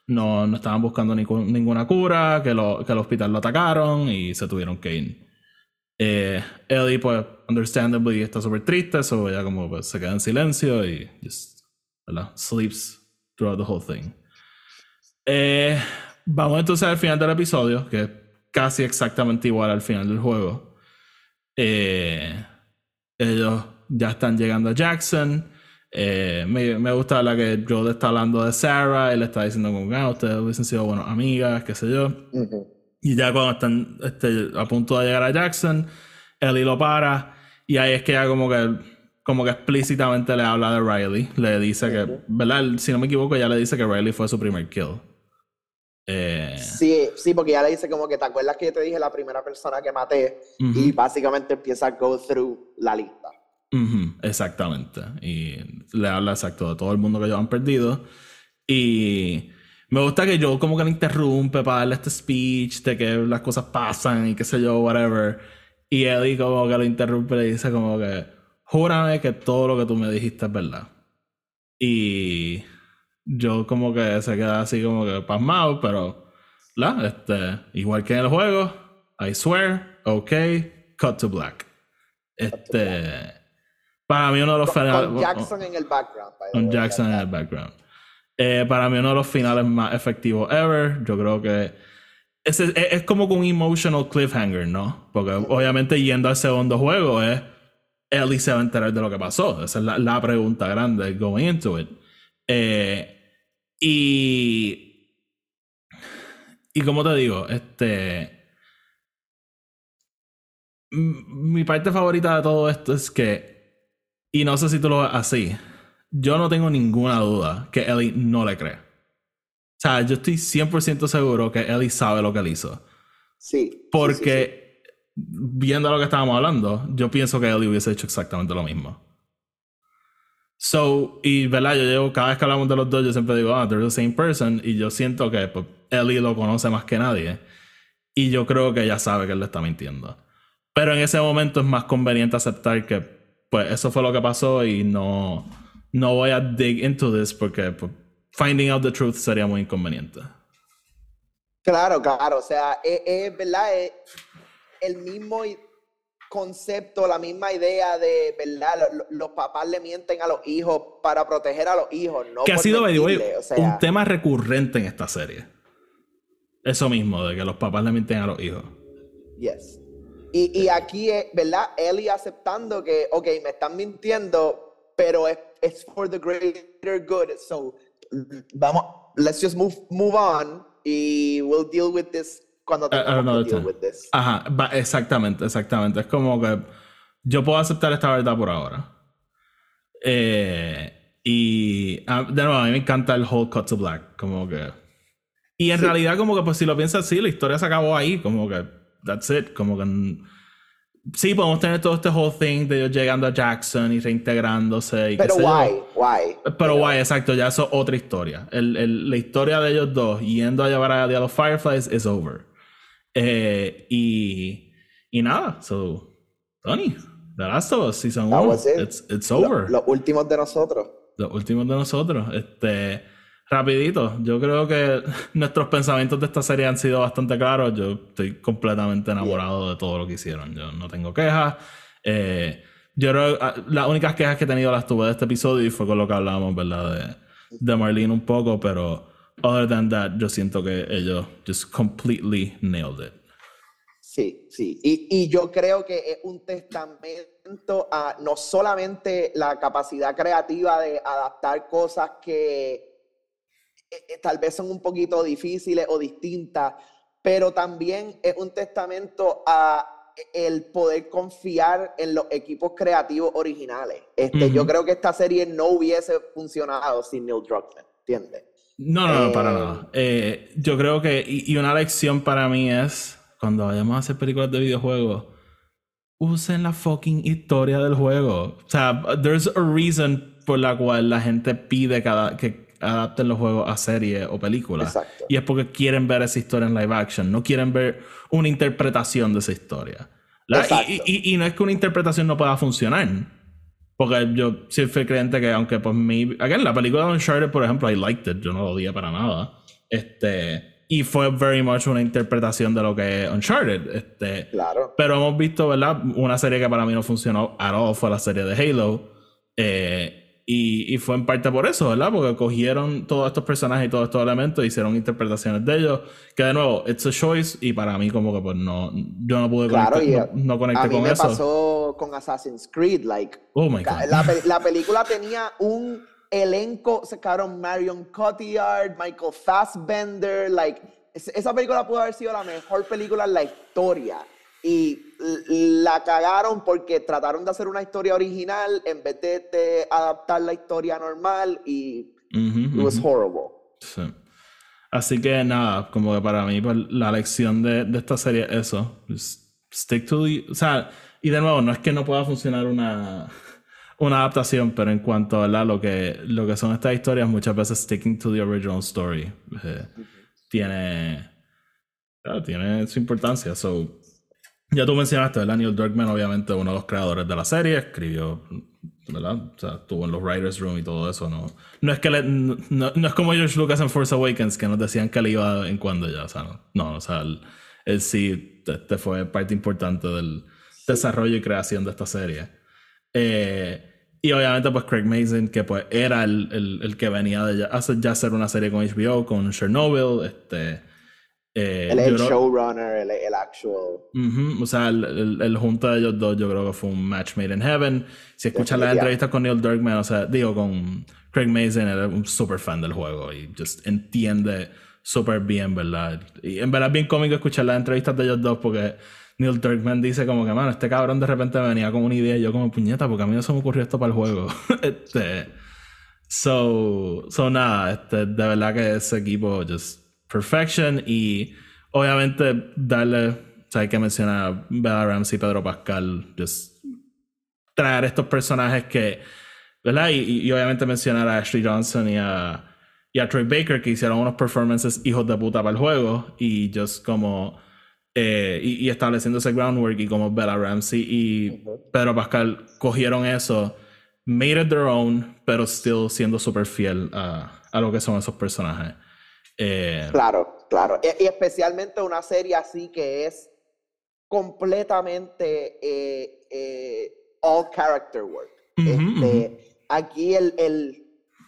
A: no, no estaban buscando ni, ninguna cura, que, lo, que el hospital lo atacaron y se tuvieron que ir. Eh, Ellie, pues, understandably, está súper triste, so ella como pues, se queda en silencio y just, ¿verdad? Sleeps throughout the whole thing. Eh, vamos entonces al final del episodio, que es casi exactamente igual al final del juego. Eh, ellos ya están llegando a Jackson. Eh, me, me gusta la que Joel está hablando de Sarah y le está diciendo como, ah, ustedes hubiesen sido buenas amigas, qué sé yo. Uh-huh. Y ya cuando están este, a punto de llegar a Jackson, Ellie lo para y ahí es que ella como que como que explícitamente le habla de Riley. Le dice uh-huh. que, ¿verdad? Si no me equivoco, ella le dice que Riley fue su primer kill. Eh...
B: Sí, sí, porque ella le dice como que, ¿te acuerdas que yo te dije la primera persona que maté? Uh-huh. Y básicamente empieza a go through la lista.
A: Uh-huh, exactamente. Y le habla exacto de todo el mundo que ellos han perdido. Y me gusta que yo como que le interrumpe para darle este speech de que las cosas pasan y qué sé yo, whatever. Y Ellie como que lo interrumpe y le dice como que, júrame que todo lo que tú me dijiste es verdad. Y yo como que se queda así como que pasmado, pero ¿la? Este, igual que en el juego, I swear, okay, cut to black. Este, para mí uno de los
B: con,
A: finales...
B: Con Jackson oh, en el background.
A: Con Jackson en el background. Eh, para mí uno de los finales más efectivos ever. Yo creo que es, es, es como con un emotional cliffhanger, ¿no? Porque mm-hmm. obviamente yendo al segundo juego es Ellie se va a enterar de lo que pasó. Esa es la, la pregunta grande going into it. Eh, y y como te digo, este mi parte favorita de todo esto es que, y no sé si tú lo ves así, yo no tengo ninguna duda que Ellie no le cree. O sea, yo estoy cien por ciento seguro que Ellie sabe lo que él hizo.
B: Sí.
A: Porque,
B: sí, sí, sí.
A: viendo lo que estábamos hablando, yo pienso que Ellie hubiese hecho exactamente lo mismo. So, y verdad, yo llevo, cada vez que hablamos de los dos, yo siempre digo, ah, they're the same person. Y yo siento que pues, Ellie lo conoce más que nadie. Y yo creo que ella sabe que él le está mintiendo. Pero en ese momento es más conveniente aceptar que, pues, eso fue lo que pasó y no... No voy a dig into this porque pues, finding out the truth sería muy inconveniente.
B: Claro, claro. O sea, es, es verdad, es el mismo concepto, la misma idea de, ¿verdad? Los, los papás le mienten a los hijos para proteger a los hijos, ¿no?
A: Que ha sido,
B: mentirle, o sea,
A: un tema recurrente en esta serie. Eso mismo, de que los papás le mienten a los hijos.
B: Yes. Y, y aquí, es, ¿verdad? Ellie aceptando que, ok, me están mintiendo, pero es it's for the greater good. So, vamos, let's just move, move on y we'll deal with this cuando tengamos que deal with this.
A: Ajá, va, exactamente, exactamente. Es como que yo puedo aceptar esta verdad por ahora. Eh, y uh, de nuevo, a mí me encanta el whole cut to black. Como que... Y en sí. realidad, como que pues si lo piensas así, la historia se acabó ahí. Como que, that's it. Como que... Sí, podemos tener todo este whole thing de ellos llegando a Jackson y reintegrándose. Y
B: pero
A: qué sé
B: why,
A: yo.
B: why.
A: Pero
B: pero
A: why, exacto, ya eso es otra historia. El, el, la historia de ellos dos yendo a llevar a, a los Fireflies is over. Eh, y, y nada, so, Tony, The Last of Us Season one, it. it's, it's over.
B: Los últimos de nosotros.
A: Los últimos de nosotros. Este, rapidito, yo creo que nuestros pensamientos de esta serie han sido bastante claros. Yo estoy completamente enamorado yeah. de todo lo que hicieron. Yo no tengo quejas. Eh, yo creo que las únicas quejas que he tenido las tuve de este episodio y fue con lo que hablábamos, ¿verdad? De, de Marlene un poco, pero other than that, yo siento que ellos just completely nailed it.
B: Sí, sí. Y, y yo creo que es un testamento a no solamente la capacidad creativa de adaptar cosas que eh, tal vez son un poquito difíciles o distintas, pero también es un testamento a el poder confiar en los equipos creativos originales. Este, uh-huh. Yo creo que esta serie no hubiese funcionado sin Neil Druckmann, ¿entiendes?
A: No, no, no, eh, para nada. Eh, yo creo que, y, y una lección para mí es, cuando vayamos a hacer películas de videojuegos, usen la fucking historia del juego. O sea, there's a reason por la cual la gente pide cada, que adapten los juegos a serie o película.
B: Exacto.
A: Y es porque quieren ver esa historia en live action. No quieren ver una interpretación de esa historia. Y, y, y no es que una interpretación no pueda funcionar. Porque yo soy creyente que aunque pues mi... Again, la película de Uncharted, por ejemplo, I liked it. Yo no lo odié para nada. Este, y fue very much una interpretación de lo que es Uncharted. Este,
B: claro.
A: Pero hemos visto, ¿verdad? Una serie que para mí no funcionó at all fue la serie de Halo. Eh, y, y fue en parte por eso, ¿verdad? Porque cogieron todos estos personajes y todos estos elementos e hicieron interpretaciones de ellos. Que de nuevo, it's a choice. Y para mí como que pues no... Yo no pude
B: claro,
A: conectar, no, no conecté
B: a mí
A: con
B: me
A: eso.
B: pasó con Assassin's Creed. Like,
A: oh my God.
B: La, la película tenía un elenco, sacaron Marion Cotillard, Michael Fassbender, like, esa película pudo haber sido la mejor película en la historia y la cagaron porque trataron de hacer una historia original en vez de, de adaptar la historia normal y
A: uh-huh,
B: it was
A: uh-huh.
B: horrible.
A: Sí. Así que nada, como que para mí pues, la lección de, de esta serie es eso, just stick to the, o sea, y de nuevo, no es que no pueda funcionar una una adaptación, pero en cuanto a lo que, lo que son estas historias, muchas veces sticking to the original story eh, uh-huh. tiene, uh, tiene su importancia. So, ya tú mencionaste, ¿verdad? Neil Druckmann, obviamente uno de los creadores de la serie, escribió, ¿verdad? O sea, estuvo en los writers' room y todo eso. No, no, es, que le, no, no es como George Lucas en Force Awakens, que nos decían que le iba en cuando ya, o sea, no, no o sea, él, él sí este fue parte importante del desarrollo y creación de esta serie. Eh, y obviamente pues Craig Mazin, que pues era el, el, el que venía de ya, hacer, ya hacer una serie con H B O, con Chernobyl, este eh,
B: el, el
A: creo,
B: showrunner, el, el actual
A: uh-huh, o sea, el, el, el junta de ellos dos yo creo que fue un match made in heaven. Si escuchas las entrevistas con Neil Druckmann, o sea, digo, con Craig Mazin, era un super fan del juego y just entiende súper bien, ¿verdad? Y en verdad es bien cómico escuchar las entrevistas de ellos dos porque Neil Druckmann dice como que, mano, este cabrón de repente me venía con una idea y yo como, puñeta, porque a mí no se me ocurrió esto para el juego. este, so, so nada, este, de verdad que ese equipo just perfection y obviamente darle, o sea, hay que mencionar a Bella Ramsey, Pedro Pascal, just traer estos personajes que, ¿verdad? Y, y obviamente mencionar a Ashley Johnson y a, y a Troy Baker que hicieron unos performances hijos de puta para el juego y just como... Eh, y, y estableciendo ese groundwork y como Bella Ramsey y uh-huh. Pedro Pascal cogieron eso, made it their own, pero still siendo súper fiel a, a lo que son esos personajes. Eh,
B: claro, claro. Y, y especialmente una serie así que es completamente eh, eh, all character work. Uh-huh, este, uh-huh. Aquí el, el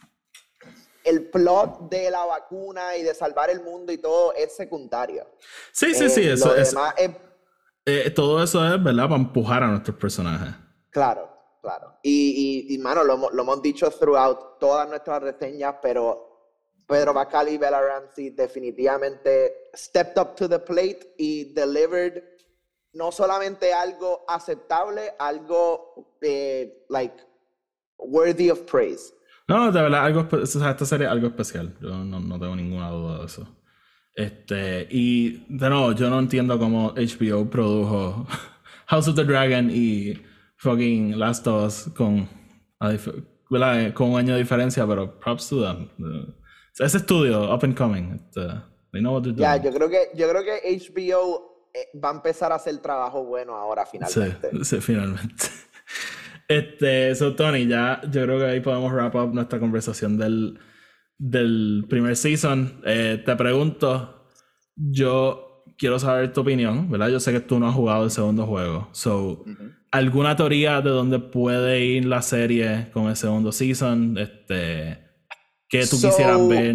B: el plot de la vacuna y de salvar el mundo y todo es secundario.
A: Sí, sí,
B: eh,
A: sí. Eso,
B: lo
A: eso,
B: demás es...
A: eh, todo eso es, ¿verdad? Para empujar a nuestros personajes.
B: Claro, claro. Y, y, y mano, lo, lo hemos dicho throughout todas nuestras reseñas, pero Pedro Pascal y Bella Ramsey definitivamente stepped up to the plate y delivered no solamente algo aceptable, algo eh, like worthy of praise.
A: No, de verdad, algo, o sea, esta serie es algo especial. Yo no, no tengo ninguna duda de eso. Este, y de nuevo, yo no entiendo cómo H B O produjo House of the Dragon y fucking Last of Us con, ¿verdad? Con un año de diferencia, pero props to them. Uh, ese estudio, up and coming, uh, they know what they're doing.
B: Ya, yeah, yo creo que yo creo que H B O eh, va a empezar a hacer trabajo bueno ahora finalmente.
A: Sí, sí, finalmente. Este, so Tony, ya yo creo que ahí podemos wrap up nuestra conversación del, del primer season. Eh, te pregunto, yo quiero saber tu opinión, ¿verdad? Yo sé que tú no has jugado el segundo juego. So, uh-huh. ¿alguna teoría de dónde puede ir la serie con el segundo season? Este, ¿qué tú so, quisieras ver?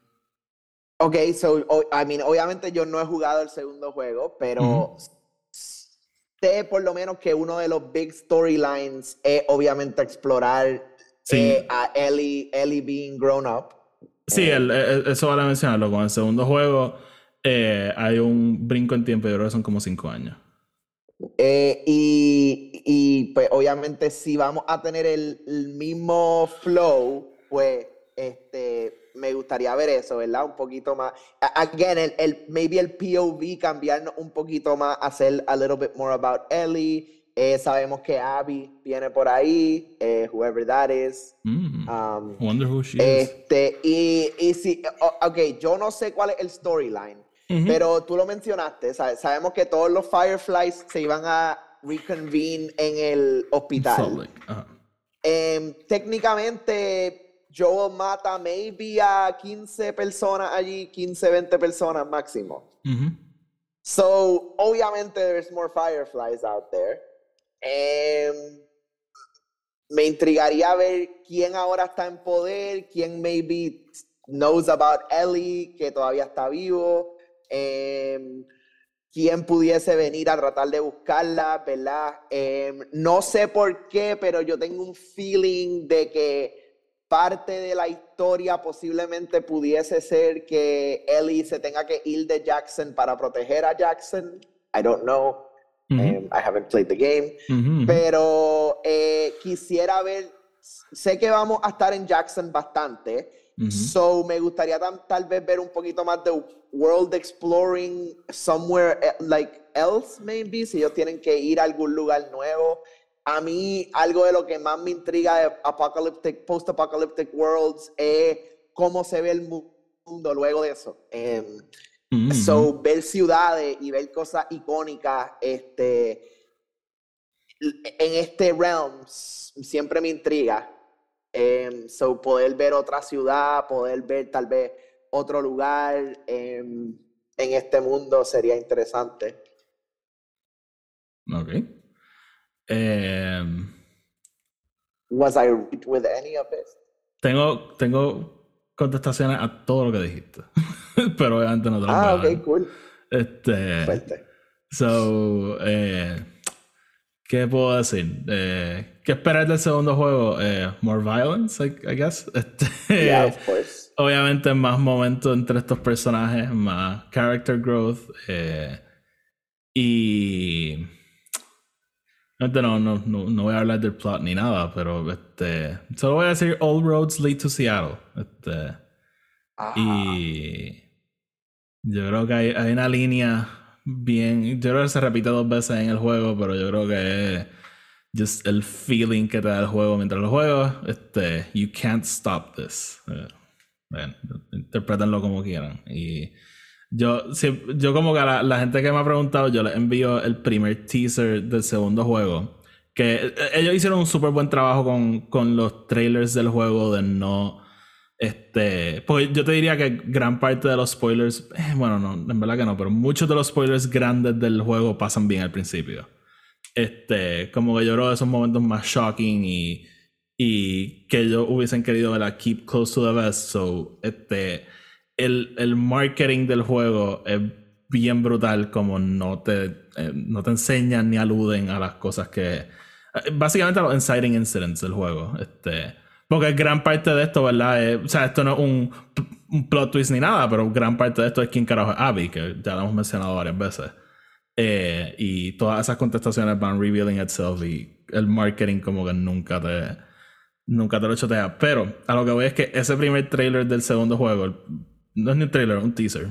B: Ok, so, I mean, obviamente yo no he jugado el segundo juego, pero... Uh-huh. Sé por lo menos que uno de los big storylines es obviamente explorar sí. eh, a Ellie, Ellie being grown up.
A: Sí,
B: eh,
A: el, el, eso vale mencionarlo. Con el segundo juego eh, hay un brinco en tiempo, yo creo que son como cinco años.
B: Eh, y, y pues obviamente si vamos a tener el, el mismo flow, pues este... me gustaría ver eso, ¿verdad? Un poquito más. Again, el, el, maybe el P O V cambiarnos un poquito más, hacer a little bit more about Ellie. Eh, sabemos que Abby viene por ahí, eh, whoever that is.
A: Mm,
B: um,
A: wonder who she
B: este, is. Y, y si, ok, yo no sé cuál es el storyline, uh-huh. pero tú lo mencionaste, ¿sabes? Sabemos que todos los Fireflies se iban a reconvene en el hospital.
A: Uh-huh.
B: Eh, técnicamente... Joel mata maybe a quince personas allí, quince, veinte personas máximo.
A: Uh-huh.
B: So, obviamente, there's more Fireflies out there. Um, me intrigaría ver quién ahora está en poder, quién maybe knows about Ellie, que todavía está vivo. Um, quién pudiese venir a tratar de buscarla, ¿verdad? Um, no sé por qué, pero yo tengo un feeling de que parte de la historia posiblemente pudiese ser que Ellie se tenga que ir de Jackson para proteger a Jackson. I don't know. Uh-huh. um, I haven't played the game. Uh-huh. Pero eh, quisiera ver, sé que vamos a estar en Jackson bastante, uh-huh. So me gustaría tam, tal vez ver un poquito más de world exploring somewhere like else maybe, si ellos tienen que ir a algún lugar nuevo. A mí, algo de lo que más me intriga de apocalyptic, post-apocalyptic worlds es cómo se ve el mundo luego de eso. Um, mm-hmm. So, ver ciudades y ver cosas icónicas este, en este realm siempre me intriga. Um, so, poder ver otra ciudad, poder ver tal vez otro lugar um, en este mundo sería interesante.
A: Ok. Um,
B: Was I right with any of this?
A: Tengo, tengo contestaciones a todo lo que dijiste, pero obviamente no te lo
B: Ah,
A: voy a dar.
B: ok, cool.
A: Este,
B: Fuerte.
A: So, eh, ¿qué puedo decir? Eh, ¿Qué esperar del segundo juego? Eh, more violence, I, I guess. Este,
B: yeah, of course.
A: Obviamente más momentos entre estos personajes, más character growth, eh, y... No, no, no, no voy a hablar del plot ni nada, pero este, solo voy a decir All Roads Lead to Seattle. Este, ah. Y yo creo que hay, hay una línea bien... Yo creo que se repite dos veces en el juego, pero yo creo que es just el feeling que te da el juego mientras lo juegas. Este, you can't stop this. Eh, bueno, interprétenlo como quieran. Y... Yo, si, yo como que a la, la gente que me ha preguntado, yo les envío el primer teaser del segundo juego. Que ellos hicieron un súper buen trabajo con, con los trailers del juego de no... Este, pues yo te diría que gran parte de los spoilers... Eh, bueno, no, en verdad que no, pero muchos de los spoilers grandes del juego pasan bien al principio. Este, como que yo creo que esos momentos más shocking y, y que ellos hubiesen querido, ¿verdad? Keep close to the vest. So, este... El, el marketing del juego es bien brutal, como no te, eh, no te enseñan ni aluden a las cosas que... Eh, básicamente a los inciting incidents del juego. Este, porque gran parte de esto, ¿verdad? Eh, o sea, esto no es un, un plot twist ni nada, pero gran parte de esto es quién carajo es Abby, que ya lo hemos mencionado varias veces. Eh, y todas esas contestaciones van revealing itself y el marketing como que nunca te... Nunca te lo chotea. Pero a lo que voy es que ese primer trailer del segundo juego... El, no es ni un trailer, un teaser.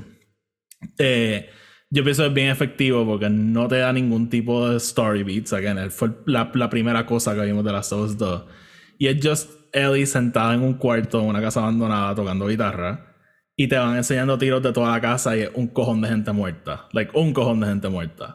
A: Eh, yo pienso que es bien efectivo porque no te da ningún tipo de story beats. Again, fue la, la primera cosa que vimos de Last of Us dos. Y es just Ellie sentada en un cuarto en una casa abandonada tocando guitarra. Y te van enseñando tiros de toda la casa y es un cojón de gente muerta. Like, un cojón de gente muerta.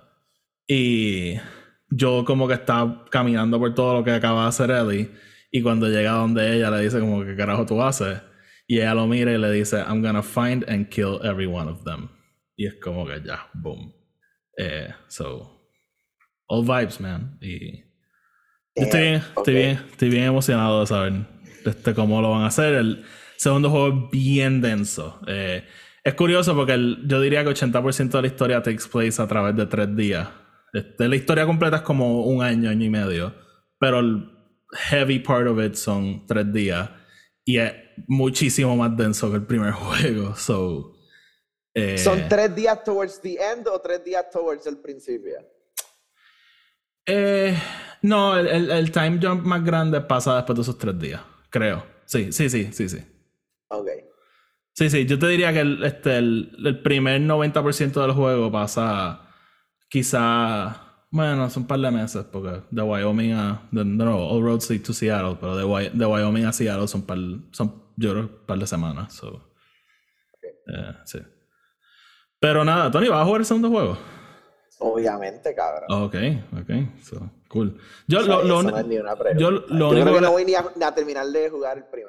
A: Y yo como que estaba caminando por todo lo que acaba de hacer Ellie. Y cuando llega donde ella le dice como, ¿qué carajo tú haces? Y ella lo mira y le dice, I'm gonna find and kill every one of them. Y es como que ya, boom. Eh, so, all vibes, man. Y yo estoy bien, okay. estoy bien, estoy bien emocionado de saber este, cómo lo van a hacer. El segundo juego es bien denso. Eh, es curioso porque el, yo diría que ochenta por ciento de la historia takes place a través de tres días. Este, la historia completa es como un año, año y medio. Pero el heavy part of it son tres días. Y es muchísimo más denso que el primer juego. So, eh,
B: ¿Son tres días towards the end o tres días towards el principio?
A: Eh, no, el, el, el time jump más grande pasa después de esos tres días, creo. Sí, sí, sí, sí, sí.
B: Ok.
A: Sí, sí, yo te diría que el, este, el, el primer noventa por ciento del juego pasa quizá... Bueno, son un par de meses, porque de Wyoming a... De, no, All Roads Lead to Seattle, pero de, de Wyoming a Seattle son, par, son yo creo, un par de semanas. So,
B: okay.
A: eh, sí. Pero nada, Tony, ¿vas a jugar el segundo juego?
B: Obviamente, cabrón.
A: Ok, ok. So, cool. Yo,
B: o sea,
A: lo, lo,
B: no es ni una pregunta.
A: yo, lo
B: yo
A: único
B: creo que
A: que
B: no voy ni a, ni a terminar de jugar el primero.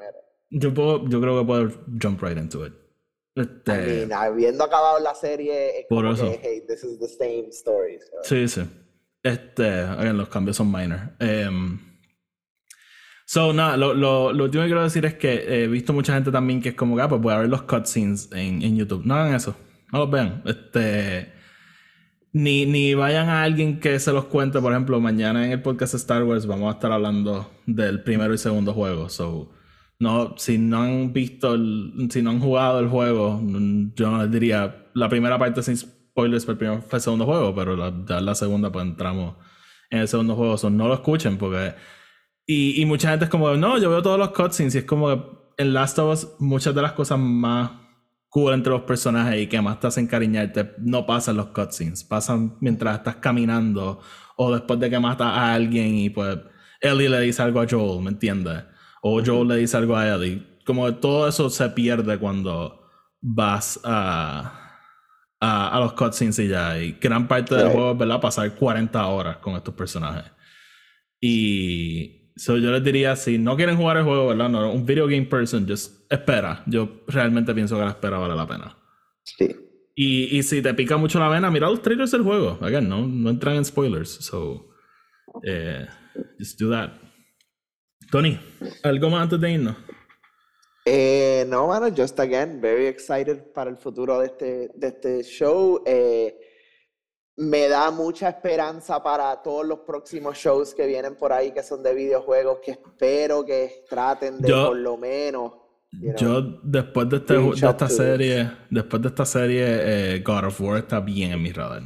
A: Yo, puedo, yo creo que puedo jump right into it. Este,
B: I mean, habiendo acabado la serie, es
A: por
B: como
A: eso.
B: que, hey, this is the same story. So.
A: Sí, sí. Este, again, los cambios son minor. Um, so, nada, lo, lo, lo último que quiero decir es que he visto mucha gente también que es como que, ah, pues voy a ver los cutscenes en, en YouTube. No hagan eso. No los vean. Este... Ni, ni vayan a alguien que se los cuente. Por ejemplo, mañana en el podcast de Star Wars vamos a estar hablando del primero y segundo juego. So, no, si no han visto, el, si no han jugado el juego, yo no les diría la primera parte sin spoilers para el, primer, para el segundo juego, pero la, ya la segunda pues entramos en el segundo juego. So, no lo escuchen porque... Y, y mucha gente es como, no, yo veo todos los cutscenes y es como que en Last of Us muchas de las cosas más cool entre los personajes y que más te hacen encariñarte no pasan los cutscenes, pasan mientras estás caminando o después de que matas a alguien y pues Ellie le dice algo a Joel, ¿me entiendes? O Joel le dice algo a Ellie. Como que todo eso se pierde cuando vas a, a, a los cutscenes y ya. Y gran parte del juego es, ¿verdad? Pasar cuarenta horas con estos personajes. Y... So, yo les diría, si no quieren jugar el juego, ¿verdad? No, un video game person, just espera. Yo realmente pienso que la espera vale la pena.
B: Sí.
A: Y, y si te pica mucho la vena, mira los trailers del juego. Again, no, no entran en spoilers. So, eh, just do that. Tony, ¿algo más antes de irnos?
B: Eh, no, mano, just again, very excited para el futuro de este, de este show. Eh, Me da mucha esperanza para todos los próximos shows que vienen por ahí que son de videojuegos, que espero que traten de
A: yo,
B: por lo menos. You know,
A: yo después de, este, de esta serie, después de esta serie, eh, God of War está bien en mi radar.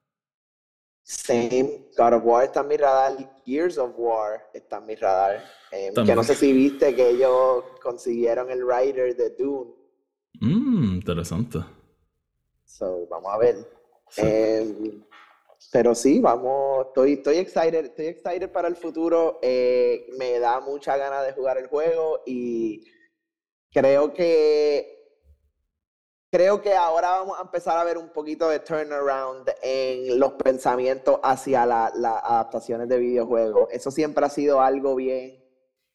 B: Same, God of War está en mi radar, Gears of War está en mi radar. Eh, que no sé si viste que ellos consiguieron el writer de Dune.
A: Mmm, interesante.
B: So, vamos a ver.
A: Sí.
B: Eh, pero sí, vamos, estoy, estoy excited, estoy excited para el futuro. Eh, me da mucha ganas de jugar el juego y creo que creo que ahora vamos a empezar a ver un poquito de turnaround en los pensamientos hacia las la adaptaciones de videojuegos. Eso siempre ha sido algo bien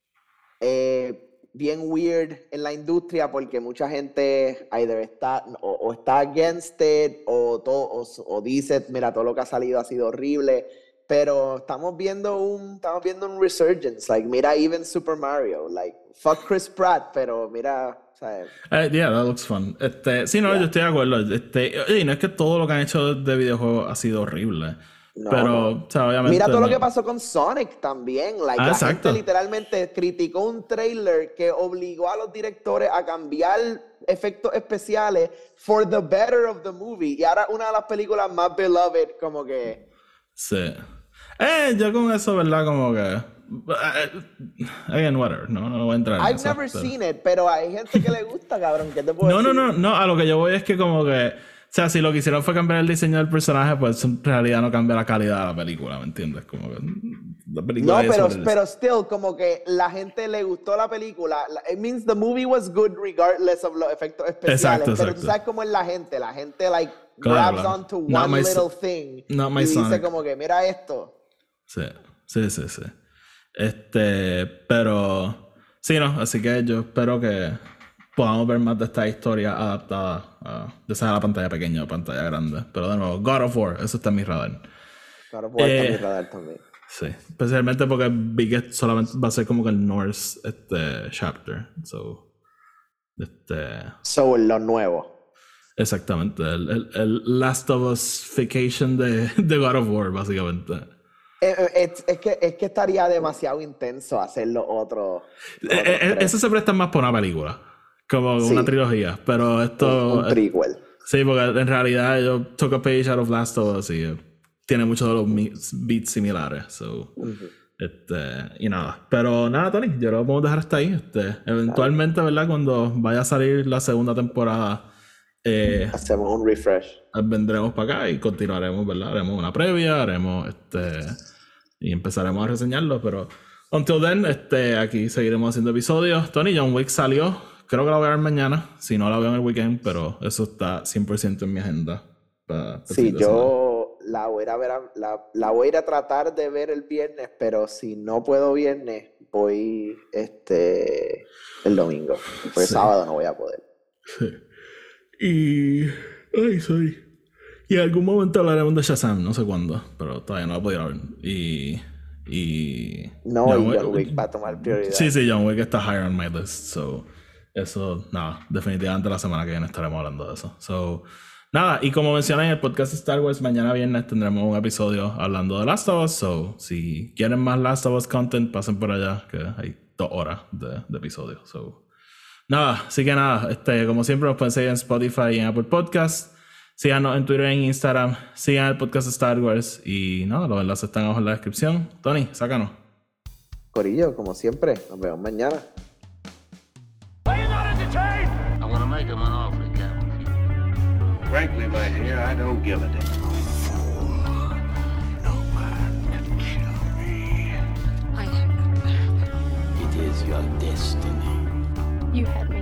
B: eh, bien weird en la industria porque mucha gente either está o, o está against it o, todo, o, o dice, mira, todo lo que ha salido ha sido horrible, pero estamos viendo un estamos viendo un resurgence, like, mira, even Super Mario, like, fuck Chris Pratt, pero mira, ¿sabes?
A: Uh, yeah, that looks fun. Este, sí, no, yeah. Yo estoy de acuerdo. Este, y no es que todo lo que han hecho de videojuegos ha sido horrible. No, pero, no. O sea, obviamente...
B: Mira todo
A: no.
B: lo que pasó con Sonic también. Like,
A: ah,
B: la
A: exacto.
B: gente literalmente criticó un trailer que obligó a los directores a cambiar efectos especiales for the better of the movie. Y ahora una de las películas más beloved, como que...
A: Sí. Eh, yo con eso, ¿verdad? Como que... Again, whatever. No, no voy a entrar en
B: I've
A: eso.
B: never
A: pero...
B: seen it, pero hay gente que le gusta, cabrón. ¿Qué te puedo
A: no,
B: decir?
A: No, no, no. A lo que yo voy es que como que... O sea, si lo que hicieron fue cambiar el diseño del personaje, pues en realidad no cambia la calidad de la película, ¿me entiendes? Como que la película
B: no, pero, pero still, como que la gente le gustó la película. It means the movie was good regardless of los efectos especiales.
A: Exacto,
B: pero
A: exacto.
B: tú sabes cómo es la gente. La gente, like,
A: claro,
B: grabs
A: claro.
B: onto
A: not
B: one
A: my,
B: little thing
A: not my
B: y dice
A: Sonic.
B: como que, mira esto.
A: Sí, sí, sí, sí. Este, pero... Sí, no, así que yo espero que podamos ver más de esta historia adaptada a, de esa la pantalla pequeña o pantalla grande. Pero de nuevo, God of War, eso está en mi radar.
B: God of War
A: eh,
B: está en mi radar también.
A: Sí, especialmente porque vi que solamente va a ser como que el Norse este, chapter. So, este...
B: So, lo nuevo.
A: Exactamente, el, el, el Last of Us-fication de, de God of War, básicamente.
B: Es, es, es, que, es que estaría demasiado intenso hacerlo otro.
A: Eh, eh, eso se presta más por una película. Como sí. Una trilogía, pero esto...
B: Un, un prequel.
A: Eh, sí, porque en realidad yo took a page out of Last of Us y eh, tiene muchos de los beats similares. So, uh-huh. este, y nada. Pero nada, Tony, yo lo podemos dejar hasta ahí. Este, eventualmente, claro. ¿Verdad? Cuando vaya a salir la segunda temporada, eh,
B: hacemos un refresh.
A: Vendremos para acá y continuaremos, ¿verdad? Haremos una previa, haremos este... y empezaremos a reseñarlo, pero... Until then, este, aquí seguiremos haciendo episodios. Tony, John Wick salió. Creo que la voy a ver mañana. Si no, la veo en el weekend, pero eso está cien por ciento en mi agenda. Para, para
B: sí, yo la voy, a ver a, la, la voy a ir a tratar de ver el viernes, pero si no puedo viernes, voy este el domingo. Porque sí. sábado no voy a poder.
A: Sí. Y... Ay, sorry. Y en algún momento hablaremos de Shazam, no sé cuándo, pero todavía no lo he podido ver. Y... y
B: no, John, y John Wick va a tomar prioridad.
A: Sí, sí, John Wick está higher on my list. So, eso, nada, definitivamente la semana que viene estaremos hablando de eso. So, nada, y como mencioné en el podcast de Star Wars, mañana viernes tendremos un episodio hablando de Last of Us. So, si quieren más Last of Us content, pasen por allá, que hay dos horas de, de episodio. So, nada, así que nada, este, como siempre nos pueden seguir en Spotify y en Apple Podcasts. Síganos en Twitter e en Instagram. Sigan el podcast de Star Wars. Y nada, los enlaces están abajo en la descripción. Tony, sácanos.
B: Corillo, como siempre, nos vemos mañana.
D: Are you not entertained? I'm gonna make him an offer again.
E: Frankly, my dear, I don't give a damn.
D: No man can kill me.
F: I am the man.
E: It is your destiny.
F: You had me.